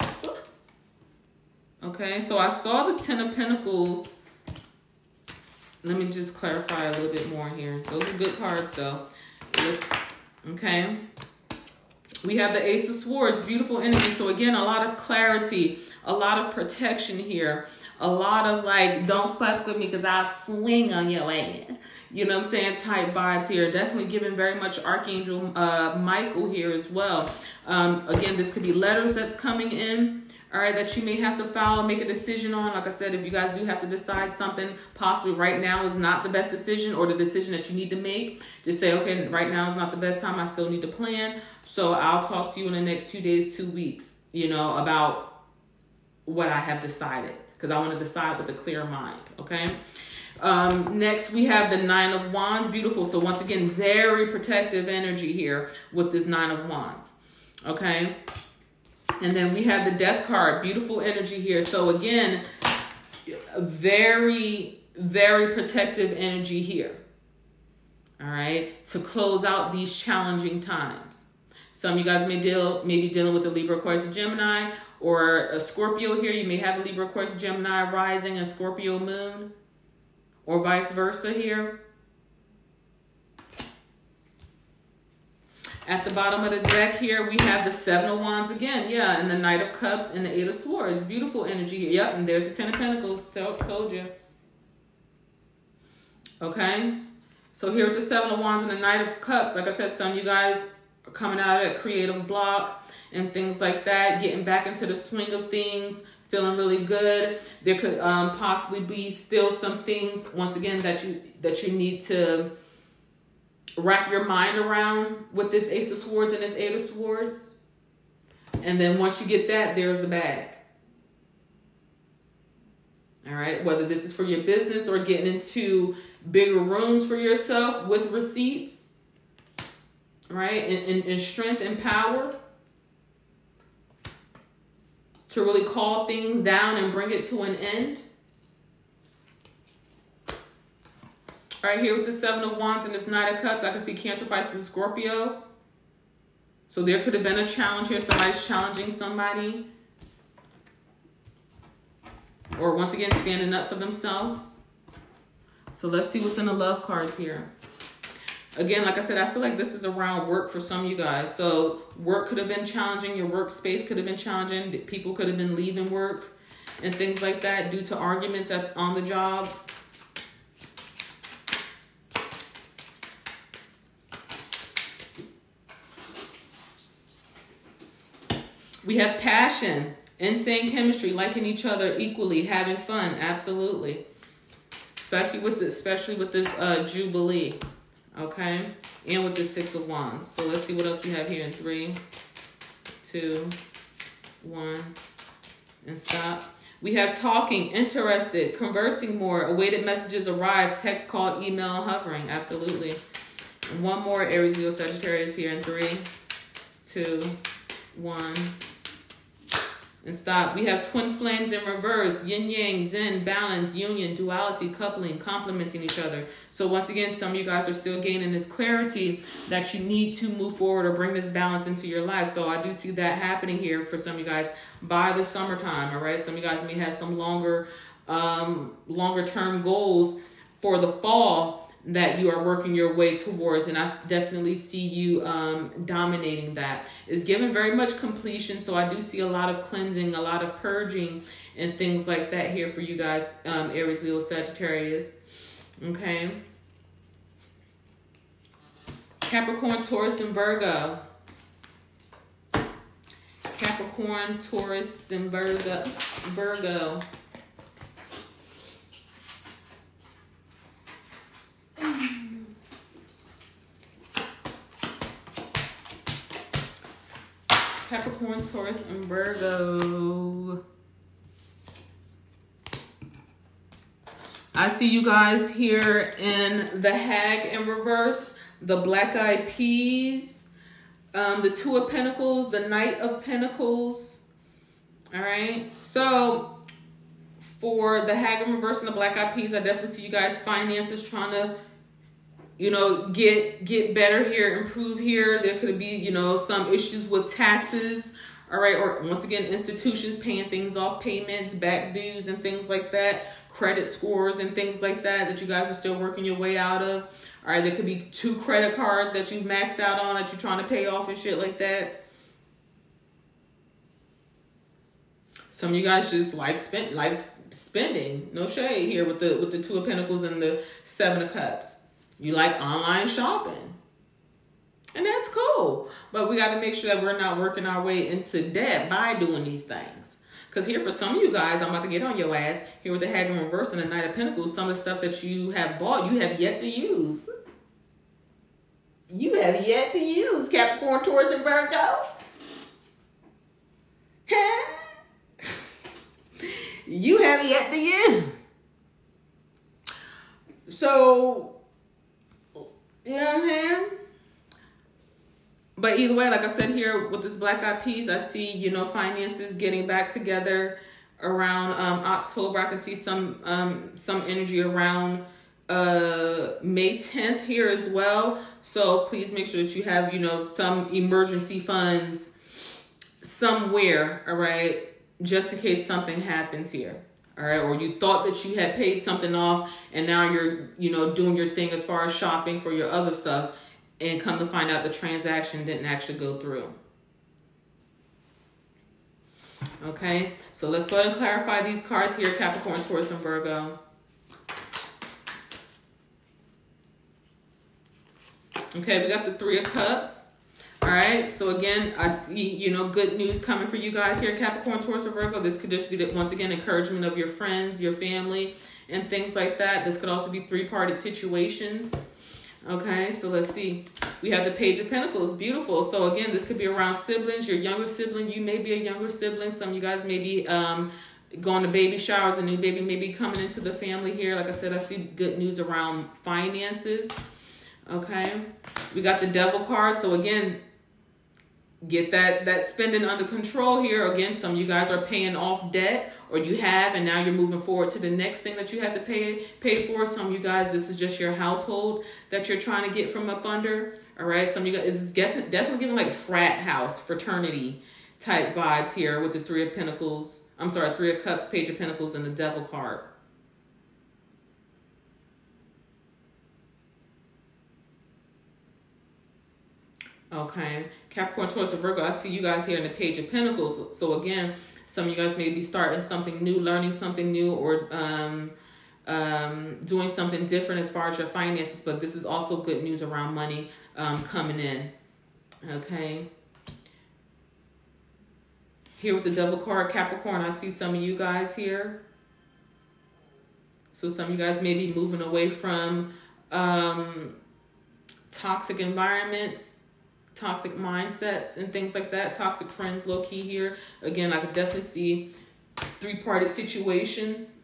Okay, so I saw the 10 of Pentacles. Let me just clarify a little bit more here. Those are good cards, though. Okay. We have the Ace of Swords, beautiful energy. So again, a lot of clarity, a lot of protection here. A lot of like, don't fuck with me because I'll swing on your ass. you know what I'm saying, type vibes here. Definitely giving very much Archangel Michael here as well. Again, this could be letters that's coming in, all right, that you may have to file and make a decision on. Like I said, if you guys do have to decide something, possibly right now is not the best decision, or the decision that you need to make, just say, okay, right now is not the best time. I still need to plan. So I'll talk to you in the next 2 days, 2 weeks, you know, about what I have decided, because I want to decide with a clear mind, okay? Next, we have the Nine of Wands. Beautiful. So once again, very protective energy here with this Nine of Wands, okay? And then we have the Death card. Beautiful energy here. So again, very, very protective energy here, all right, to close out these challenging times. Some of you guys may be dealing with a Libra, Aquarius, Gemini, or a Scorpio here. You may have a Libra, Aquarius, Gemini rising and Scorpio moon, or vice versa here. At the bottom of the deck here, we have the Seven of Wands again. Yeah, and the Knight of Cups and the Eight of Swords. Beautiful energy here. Yep, and there's the Ten of Pentacles. Told you. Okay. So here with the Seven of Wands and the Knight of Cups, like I said, some of you guys are coming out of a creative block and things like that, getting back into the swing of things, feeling really good. There could possibly be still some things, once again, that you need to wrap your mind around with this Ace of Swords and this Eight of Swords. And then once you get that, there's the bag. All right, whether this is for your business or getting into bigger rooms for yourself with receipts, right? And strength and power to really call things down and bring it to an end. Right here with the Seven of Wands and this Knight of Cups, I can see Cancer, Pisces, and Scorpio. So there could have been a challenge here. Somebody's challenging somebody. Or once again, standing up for themselves. So let's see what's in the love cards here. Again, like I said, I feel like this is around work for some of you guys. So work could have been challenging. Your workspace could have been challenging. People could have been leaving work and things like that due to arguments on the job. We have passion, insane chemistry, liking each other equally, having fun, absolutely. Especially with this Jubilee, okay? And with the Six of Wands. So let's see what else we have here in 3, 2, 1, and stop. We have talking, interested, conversing more, awaited messages arrive, text, call, email, hovering, absolutely. And one more, Aries, Leo, Sagittarius here in 3, 2, 1, and stop. We have twin flames in reverse, yin yang, zen, balance, union, duality, coupling, complementing each other. So once again, some of you guys are still gaining this clarity that you need to move forward or bring this balance into your life. So I do see that happening here for some of you guys by the summertime, all right? Some of you guys may have some longer term goals for the fall that you are working your way towards, and I definitely see you dominating that. It's given very much completion, so I do see a lot of cleansing, a lot of purging, and things like that here for you guys, Aries, Leo, Sagittarius. Okay. Capricorn, Taurus, and Virgo. Capricorn, Taurus, and Virgo. Capricorn, Taurus, and Virgo. I see you guys here in the Hag in reverse, the Black Eyed Peas, the Two of Pentacles, the Knight of Pentacles. All right. So for the Hag in reverse and the Black Eyed Peas, I definitely see you guys finances trying to, you know, get better here, improve here. There could be, you know, some issues with taxes, all right, or once again, institutions paying things off, payments, back dues, and things like that, credit scores and things like that you guys are still working your way out of. All right, there could be 2 credit cards that you've maxed out on that you're trying to pay off and shit like that. Some of you guys just like spending. No shade here with the Two of Pentacles and the Seven of Cups. You like online shopping. And that's cool. But we got to make sure that we're not working our way into debt by doing these things. Because here for some of you guys, I'm about to get on your ass. Here with the Hag in Reverse and the Knight of Pentacles, some of the stuff that you have bought, you have yet to use. You have yet to use, Capricorn, Taurus, and Virgo. You have yet to use. So, you know what I'm saying? But either way, like I said here with this Black Eyed Peas, I see, you know, finances getting back together around October. I can see some energy around May 10th here as well. So please make sure that you have, you know, some emergency funds somewhere, all right, just in case something happens here. All right, or you thought that you had paid something off and now you're, you know, doing your thing as far as shopping for your other stuff, and come to find out the transaction didn't actually go through. Okay, so let's go ahead and clarify these cards here, Capricorn, Taurus, and Virgo. Okay, we got the Three of Cups. All right, so again, I see, you know, good news coming for you guys here, Capricorn, Taurus, or Virgo. This could just be, once again, encouragement of your friends, your family, and things like that. This could also be three-party situations. Okay, so let's see. We have the Page of Pentacles. Beautiful. So again, this could be around siblings, your younger sibling. You may be a younger sibling. Some of you guys may be going to baby showers. A new baby may be coming into the family here. Like I said, I see good news around finances. Okay, we got the Devil card. So again, get that spending under control here. Again, some of you guys are paying off debt, or you have, and now you're moving forward to the next thing that you have to pay for. Some of you guys, this is just your household that you're trying to get from up under. All right, some of you guys, this is definitely giving like frat house, fraternity type vibes here with this Three of Pentacles. I'm sorry, Three of Cups, Page of Pentacles, and the Devil card. Okay, Capricorn, Taurus, or Virgo, I see you guys here in the Page of Pentacles. So again, some of you guys may be starting something new, learning something new, or doing something different as far as your finances. But this is also good news around money coming in. Okay. Here with the Devil card, Capricorn, I see some of you guys here. So some of you guys may be moving away from toxic environments, toxic mindsets, and things like that. Toxic friends, low key here. Again, I could definitely see three-party situations.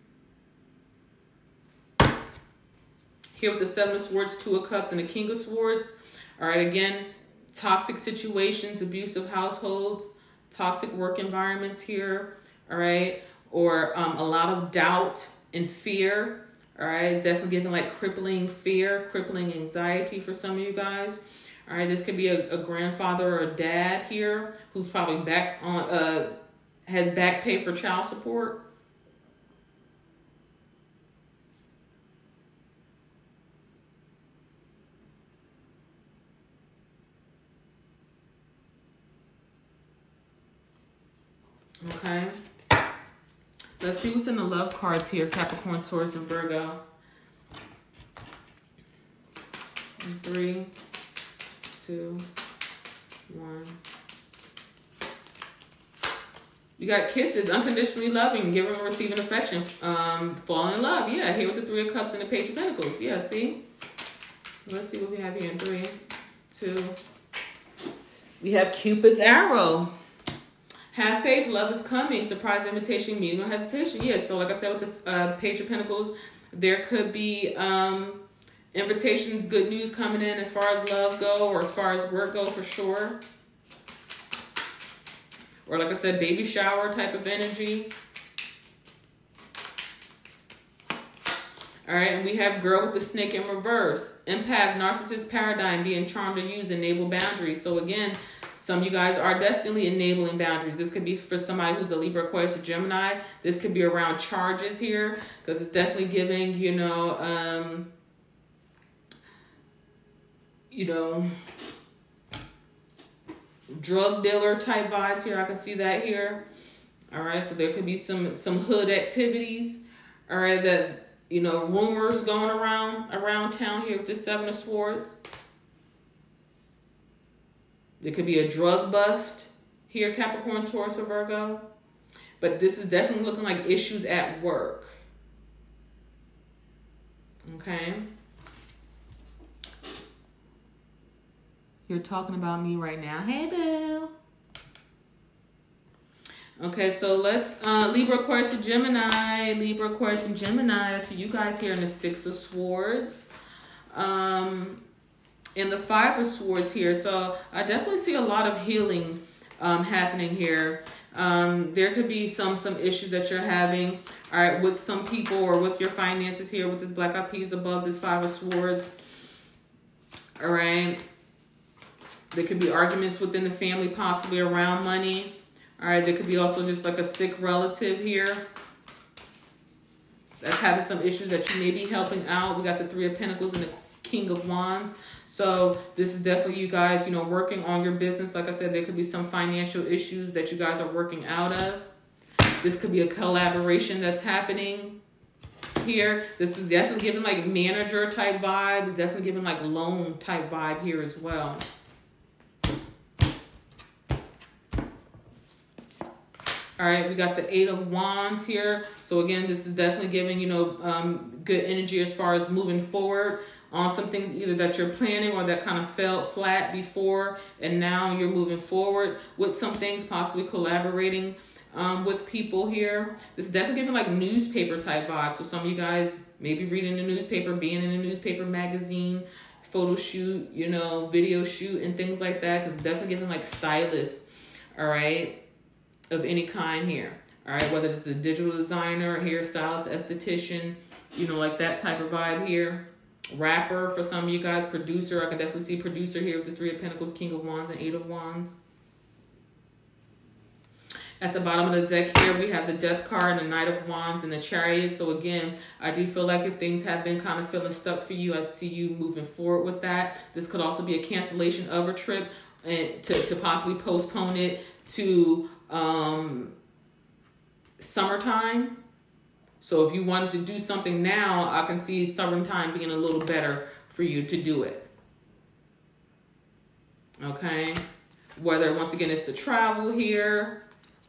Here with the Seven of Swords, Two of Cups, and the King of Swords. All right, again, toxic situations, abusive households, toxic work environments here. All right, or a lot of doubt and fear. All right, it's definitely giving like crippling fear, crippling anxiety for some of you guys. All right, this could be a grandfather or a dad here who's probably back on, has back pay for child support. Okay. Let's see what's in the love cards here, Capricorn, Taurus, and Virgo. 3, 2, 1. You got kisses, unconditionally loving, giving and receiving affection, falling in love. Yeah, here with the Three of Cups and the Page of Pentacles. Yeah, see? Let's see what we have here in 3, 2. We have Cupid's arrow. Have faith, love is coming, surprise invitation, meeting, no hesitation. Yes, so like I said with the Page of Pentacles, there could be invitations, good news coming in as far as love go, or as far as work go for sure. Or like I said, baby shower type of energy. All right, and we have Girl with the Snake in reverse. Empath, narcissist paradigm, being charmed to use, enable boundaries. So again, some of you guys are definitely enabling boundaries. This could be for somebody who's a Libra, Aquarius, or Gemini. This could be around charges here, because it's definitely giving, you know, drug dealer type vibes here. I can see that here. All right, so there could be some hood activities. All right, that you know, rumors going around town here with this Seven of Swords. There could be a drug bust here, Capricorn, Taurus, or Virgo. But this is definitely looking like issues at work. Okay. You're talking about me right now. Hey, boo. Okay, so let's Libra, Aquarius, and Gemini. Libra, Aquarius, and Gemini. I see you guys here in the Six of Swords. In the Five of Swords here. So I definitely see a lot of healing happening here. There could be some issues that you're having, all right, with some people or with your finances here with this Black Eyed Peas above this Five of Swords. All right. There could be arguments within the family, possibly around money. All right. There could be also just like a sick relative here that's having some issues that you may be helping out. We got the Three of Pentacles and the King of Wands. So this is definitely you guys, you know, working on your business. Like I said, there could be some financial issues that you guys are working out of. This could be a collaboration that's happening here. This is definitely giving like manager type vibe. It's definitely giving like loan type vibe here as well. All right, we got the Eight of Wands here. So again, this is definitely giving, you know, good energy as far as moving forward on some things either that you're planning or that kind of fell flat before, and now you're moving forward with some things, possibly collaborating with people here. This is definitely giving like newspaper type vibes. So some of you guys may be reading the newspaper, being in a newspaper, magazine, photo shoot, you know, video shoot and things like that, because it's definitely giving like stylists, all right, of any kind here. All right, whether it's a digital designer, hairstylist, esthetician, you know, like that type of vibe here. Rapper for some of you guys, producer. I can definitely see producer here with the Three of Pentacles, King of Wands, and Eight of Wands. At the bottom of the deck here, we have the Death card, and the Knight of Wands, and the Chariot. So again, I do feel like if things have been kind of feeling stuck for you, I see you moving forward with that. This could also be a cancellation of a trip and to possibly postpone it to summertime. So if you wanted to do something now, I can see summertime being a little better for you to do it. Okay. Whether, once again, it's to travel here.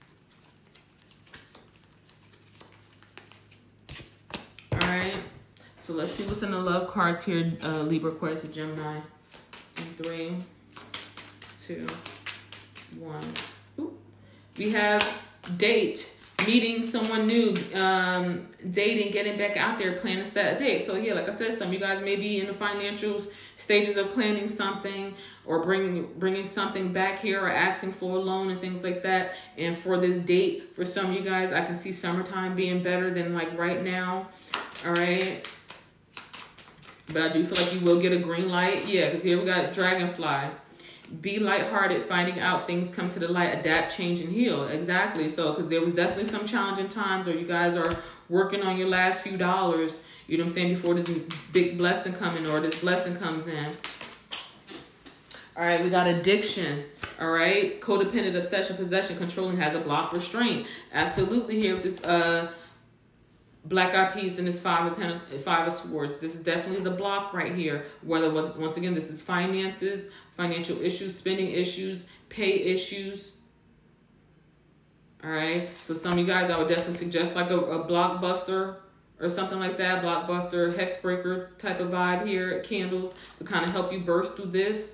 All right. So let's see what's in the love cards here. Libra, Aquarius, and Gemini. 3, 2, 1. Ooh. We have date. Meeting someone new, dating, getting back out there, planning to set a date. So yeah, like I said, some of you guys may be in the financial stages of planning something or bringing something back here or asking for a loan and things like that. And for this date, for some of you guys, I can see summertime being better than like right now. All right. But I do feel like you will get a green light. Yeah, because here we got Dragonfly. Be lighthearted, finding out things come to the light, adapt, change, and heal. Exactly. So, because there was definitely some challenging times where you guys are working on your last few dollars, you know what I'm saying, before this big blessing coming or this blessing comes in. All right, we got addiction. All right, codependent, obsession, possession, controlling, has a block, restraint. Absolutely here with this Black Eyed Peas and this Five of Swords. This is definitely the block right here. Whether, once again, this is finances, financial issues, spending issues, pay issues. All right. So some of you guys, I would definitely suggest like a blockbuster or something like that. Blockbuster, Hexbreaker type of vibe here. Candles to kind of help you burst through this.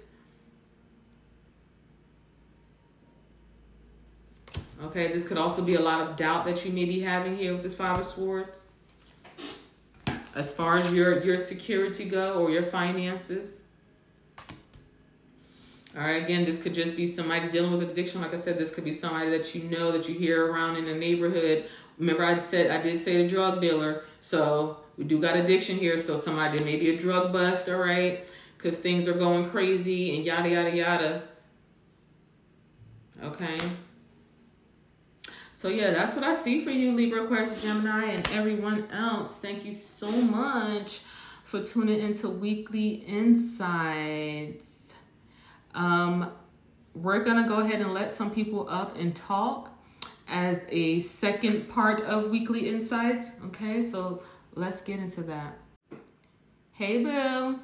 Okay, this could also be a lot of doubt that you may be having here with this Five of Swords. As far as your security go or your finances. All right, again, this could just be somebody dealing with addiction. Like I said, this could be somebody that you know, that you hear around in the neighborhood. Remember, I did say a drug dealer. So we do got addiction here. So somebody, maybe a drug bust, all right? Because things are going crazy and yada, yada, yada. Okay. So yeah, that's what I see for you, Libra, Aquarius, Gemini, and everyone else. Thank you so much for tuning into Weekly Insights. We're going to go ahead and let some people up and talk as a second part of Weekly Insights. Okay, so let's get into that. Hey, Boo.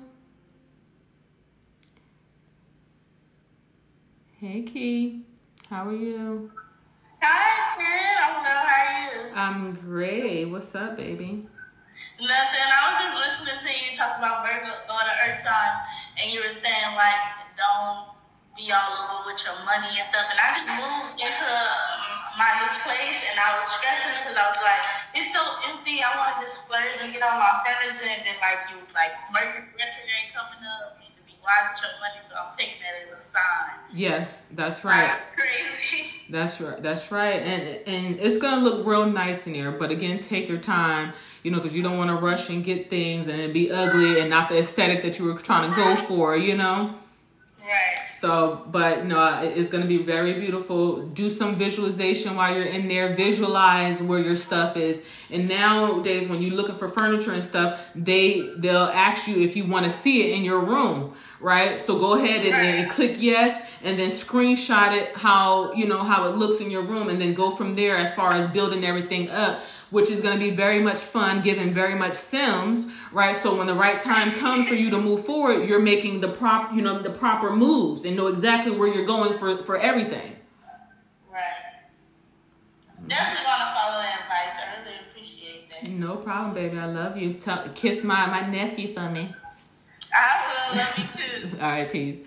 Hey, Key. How are you? Hi, Sid. I'm well. How are you? I'm great. What's up, baby? Nothing. I was just listening to you talk about Virgo on the Earth sign, and you were saying, like, don't be all over with your money and stuff. And I just moved into my new place, and I was stressing because I was like, it's so empty. I want to just splurge and get all my furniture. And then, like, you was like, Mercury retrograde coming up. You need to be wise with your money. So I'm taking that as a sign. Yes, that's right. That's crazy. That's right. That's right. And it's gonna look real nice in here, but again, take your time, because you don't want to rush and get things and it be ugly and not the aesthetic that you were trying to go for, Right. So, but no, it's going to be very beautiful. Do some visualization while you're in there. Visualize where your stuff is. And nowadays, when you're looking for furniture and stuff, they'll ask you if you want to see it in your room, right? So go ahead and click yes, and then screenshot it how it looks in your room, and then go from there as far as building everything up, which is going to be very much fun, giving very much Sims, right? So when the right time comes for you to move forward, you're making the proper moves and know exactly where you're going for everything. Right. Definitely want to follow that advice. I really appreciate that. No problem, baby. I love you. Kiss my nephew for me. I will. Love you too. All right, peace.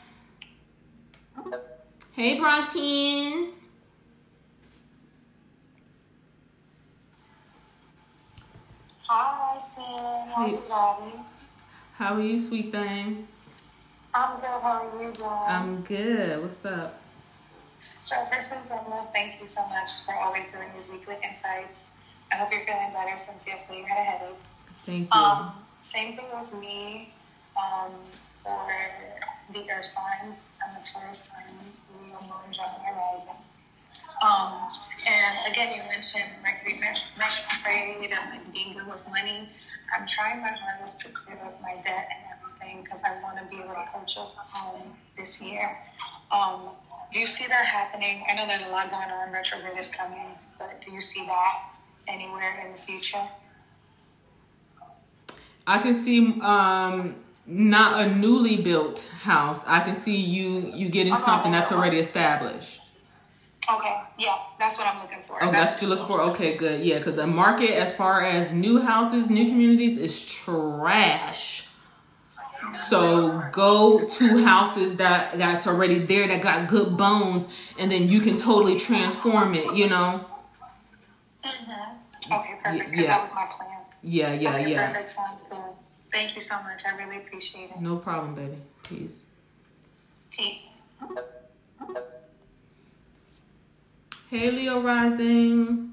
Hey, Bronte. Hi, Sam. How you doing? How are you, sweet thing? I'm good. How are you doing? I'm good. What's up? So first and foremost, thank you so much for always doing these weekly insights. I hope you're feeling better since yesterday you had a headache. Thank you. Same thing with me. For the earth signs, I'm a Taurus sign, Leo, Moon, Gemini rising. And again, you mentioned Mercury retrograde and like being good with money. I'm trying my hardest to clear up my debt and everything because I want to be able to purchase a home this year. Do you see that happening? I know there's a lot going on. Retrograde is coming, but do you see that anywhere in the future? I can see not a newly built house. I can see you getting something that's already established. Okay, yeah, that's what I'm looking for. Oh, that's what you're looking for? Okay, good. Yeah, because the market as far as new houses, new communities is trash. So go to houses that's already there, that got good bones, and then you can totally transform it, Mm-hmm. Okay, perfect, because that was my plan. Yeah. Perfect, sounds good. Thank you so much. I really appreciate it. No problem, baby. Peace. Peace. Hey, Leo rising.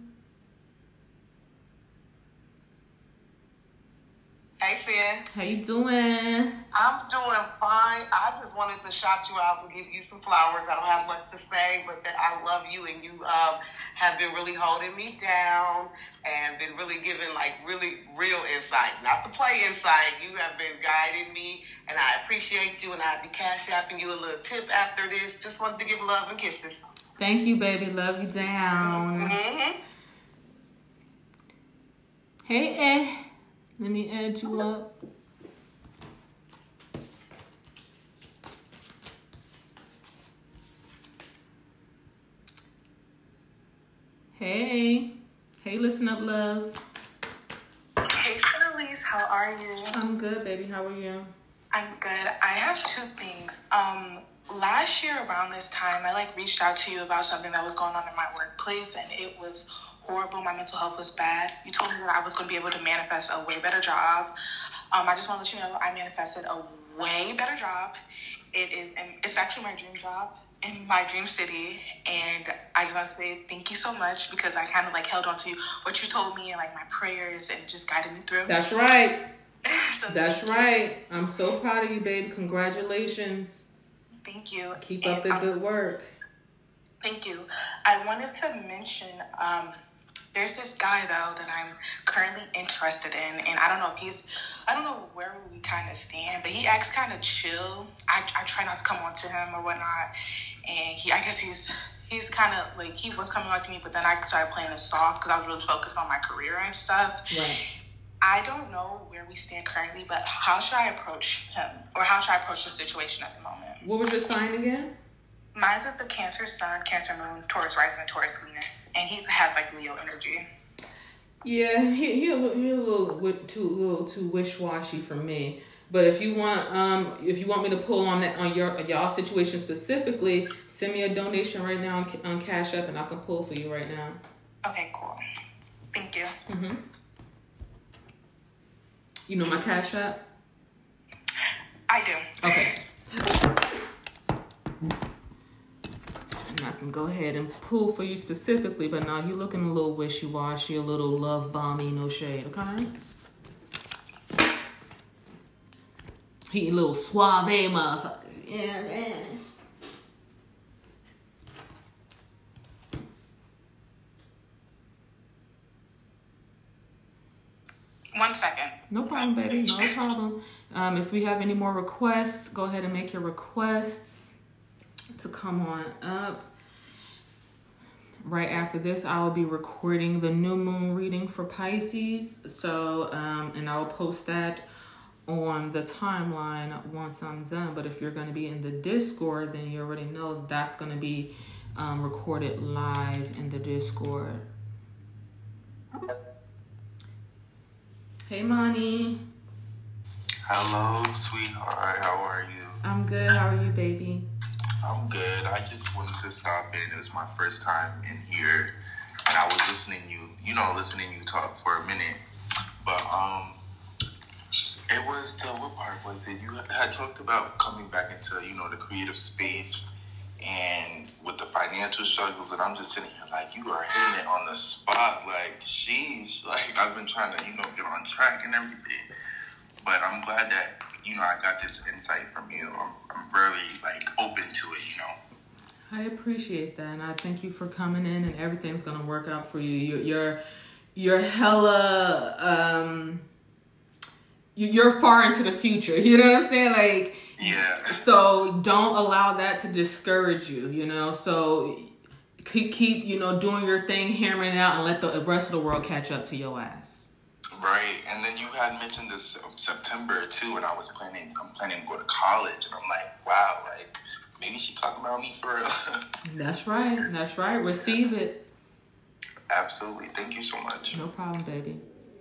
Hey, Finn. How you doing? I'm doing fine. I just wanted to shout you out and give you some flowers. I don't have much to say, but that I love you, and you have been really holding me down and been really giving really real insight, not the play insight. You have been guiding me, and I appreciate you, and I'll be cash apping you a little tip after this. Just wanted to give love and kisses. Thank you, baby. Love you down. Mm-hmm. Hey, let me add you up. Hey, listen up, love. Hey, Phillies, how are you? I'm good, baby. How are you? I'm good. I have two things. Last year around this time, I reached out to you about something that was going on in my workplace, and it was horrible. My mental health was bad. You told me that I was going to be able to manifest a way better job. I just want to let you know I manifested a way better job. It's actually my dream job in my dream city, and I just want to say thank you so much because I kind of held on to what you told me and my prayers and just guided me through. That's right. That's right. I'm so proud of you, babe. Congratulations. Thank you. Keep up the good work. Thank you. I wanted to mention, there's this guy though that I'm currently interested in, and I don't know where we kind of stand, but he acts kind of chill. I try not to come on to him or whatnot, and I guess he's kind of he was coming on to me, but then I started playing it soft because I was really focused on my career and stuff. Right. I don't know where we stand currently, but how should I approach him? Or how should I approach the situation at the moment? What was your sign again? Mine is a Cancer Sun, Cancer Moon, Taurus Rising, Taurus Venus. And he has like Leo energy. Yeah, he a little too wish-washy for me. But if you want me to pull on that on y'all situation specifically, send me a donation right now on Cash App, and I can pull for you right now. Okay, cool. Thank you. Mm-hmm. You know my Cash App? I do. Okay. And I can go ahead and pull for you specifically, but now you're looking a little wishy-washy, a little love bomby, no shade, okay? He a little suave motherfucker. Yeah. 1 second. No problem, baby. No problem. If we have any more requests, go ahead and make your requests to come on up. Right after this, I will be recording the new moon reading for Pisces. So, and I will post that on the timeline once I'm done. But if you're going to be in the Discord, then you already know that's going to be recorded live in the Discord. Hey, Monty. Hello, sweetheart. How are you? I'm good. How are you, baby? I'm good. I just wanted to stop in. It was my first time in here, and I was listening you talk for a minute. But it was what part was it? You had talked about coming back into the creative space and with the financial struggles, and I'm just sitting here like, you are hitting it on the spot. Like, sheesh. Like, I've been trying to get on track and everything, but I'm glad that I got this insight from you. I'm very open to it. I appreciate that, and I thank you for coming in. And everything's gonna work out for you. You're hella you're far into the future. You know what I'm saying? Like, yeah. So don't allow that to discourage you. So keep doing your thing, hammering it out, and let the rest of the world catch up to your ass. Right, and then you had mentioned this September too, and I'm planning to go to college, and I'm like, wow, like maybe she talking about me for real. That's right. Receive it. Absolutely. Thank you so much. No problem, baby.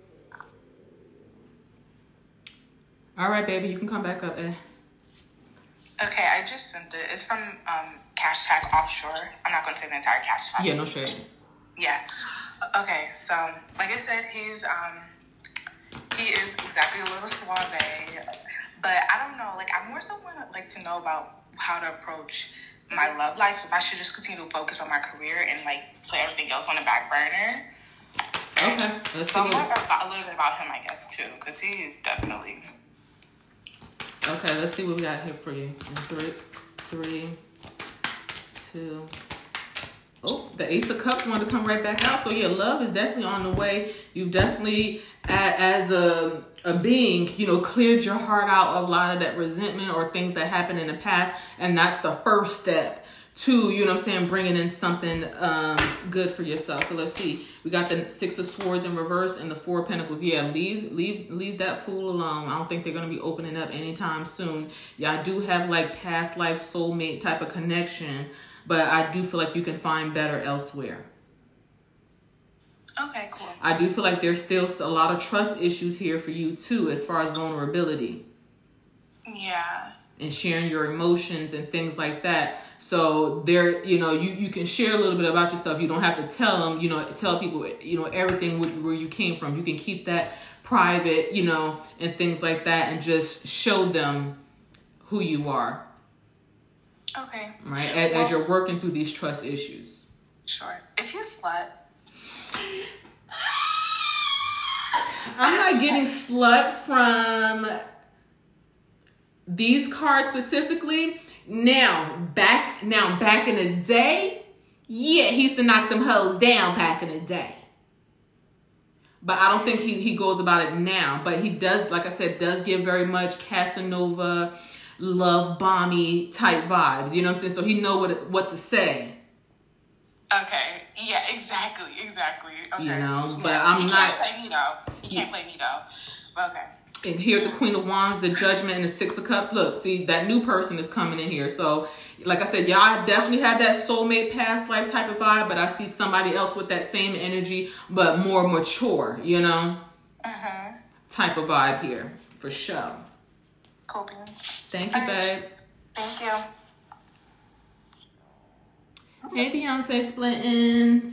All right, baby, you can come back up. Okay, I just sent it. It's from Hashtag Offshore. I'm not going to say the entire hashtag. Yeah, no shade. Yeah. Okay, so like I said, he is exactly a little suave, but I don't know. Like, I more so want to know about how to approach my love life. If I should just continue to focus on my career and put everything else on the back burner. Okay, let's see. A little bit about him, I guess, too, because he is definitely. Okay, let's see what we got here for you. In 3, 2. Oh, the Ace of Cups wanted to come right back out. So yeah, love is definitely on the way. You've definitely, as a being, cleared your heart out of a lot of that resentment or things that happened in the past, and that's the first step to, bringing in something good for yourself. So let's see. We got the 6 of Swords in reverse and the 4 of Pentacles. Yeah, leave that fool alone. I don't think they're going to be opening up anytime soon. Y'all do have past life soulmate type of connection, but I do feel like you can find better elsewhere. Okay, cool. I do feel like there's still a lot of trust issues here for you too, as far as vulnerability. Yeah. And sharing your emotions and things like that. So there, you can share a little bit about yourself. You don't have to tell them, tell people, everything where you came from. You can keep that private, and things like that, and just show them who you are. Okay. Right? As you're working through these trust issues. Sure. Is he a slut? I'm not getting slut from these cards specifically. Now back in the day, yeah, he used to knock them hoes down back in the day. But I don't think he goes about it now. But he does, like I said, does give very much Casanova, love bomby type vibes. You know what I'm saying? So he know what to say. Okay. Yeah, exactly. Okay. You know, Yeah. but I'm You not. Can't play me though. You can't play me though. Okay. And here, the Queen of Wands, the Judgment, and the Six of Cups. Look, see, that new person is coming in here. So, like I said, y'all definitely had that soulmate past life type of vibe, but I see somebody else with that same energy, but more mature, you know? Type of vibe here, for sure. Cool beans. Thank you, babe. Thank you. Hey, Beyonce Splitting.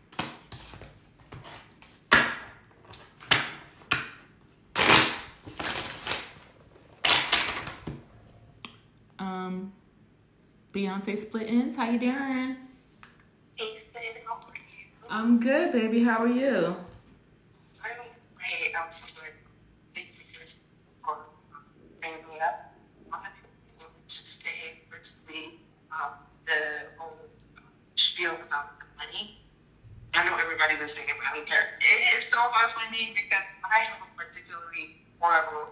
Beyonce Splitting. How you doing? Hey, Sid, how are you? I'm good, baby. How are you? I'm great. I'm so good. Thank you for bringing me up. I'm going to say firstly the whole spiel about the money. I know everybody listening, I don't care. It is so hard for me because I have a particularly horrible,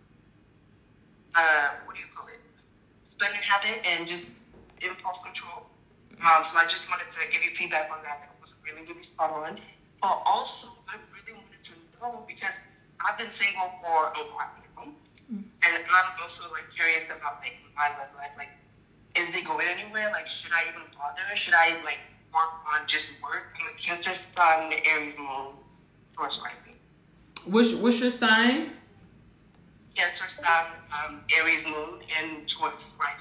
what do you call it? Spending habit and just impulse control. So I just wanted to give you feedback on that. That was really, really spot on. But also, I really wanted to know because I've been single for a while now, and I'm also like curious about like my love life. Like, is it going anywhere? Like, should I even bother? Should I like work on just work? Like, Cancer, Sun, Aries, Moon, Taurus, rising. What's your sign? Cancer, Sun, Aries, Moon, and Taurus, rising.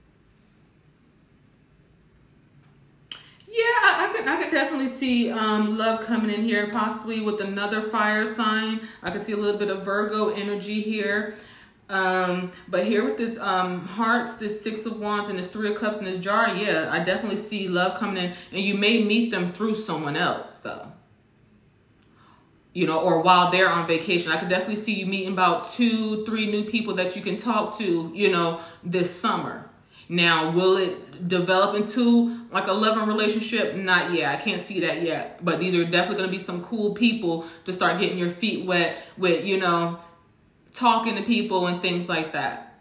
Yeah, I could definitely see love coming in here, possibly with another fire sign. I could see a little bit of Virgo energy here. But here with this hearts, this Six of Wands, and this Three of Cups in this jar, yeah, I definitely see love coming in. And you may meet them through someone else, though. You know, or while they're on vacation. I could definitely see you meeting about 2-3 new people that you can talk to, you know, this summer. Now, will it develop into like a loving relationship? Not yet. I can't see that yet. But these are definitely going to be some cool people to start getting your feet wet with, you know, talking to people and things like that.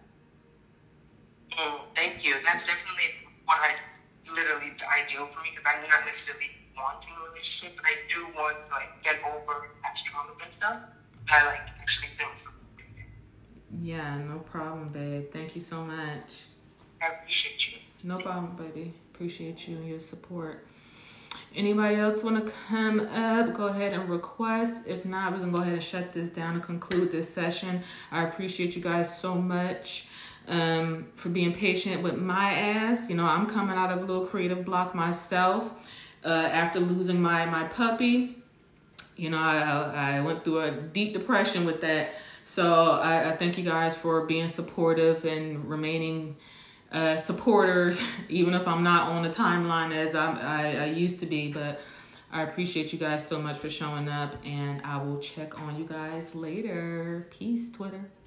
Thank you. That's definitely what literally the ideal for me because I'm not necessarily wanting a relationship, but I do want to like get over that trauma and stuff. I like actually feel something. Yeah, no problem, babe. Thank you so much. I appreciate you. No problem, baby. Appreciate you and your support. Anybody else want to come up? Go ahead and request. If not, we can go ahead and shut this down and conclude this session. I appreciate you guys so much for being patient with my ass. You know, I'm coming out of a little creative block myself after losing my puppy. You know, I went through a deep depression with that. So I thank you guys for being supportive and remaining supporters, even if I'm not on the timeline as I used to be. But I appreciate you guys so much for showing up, and I will check on you guys later. Peace, Twitter.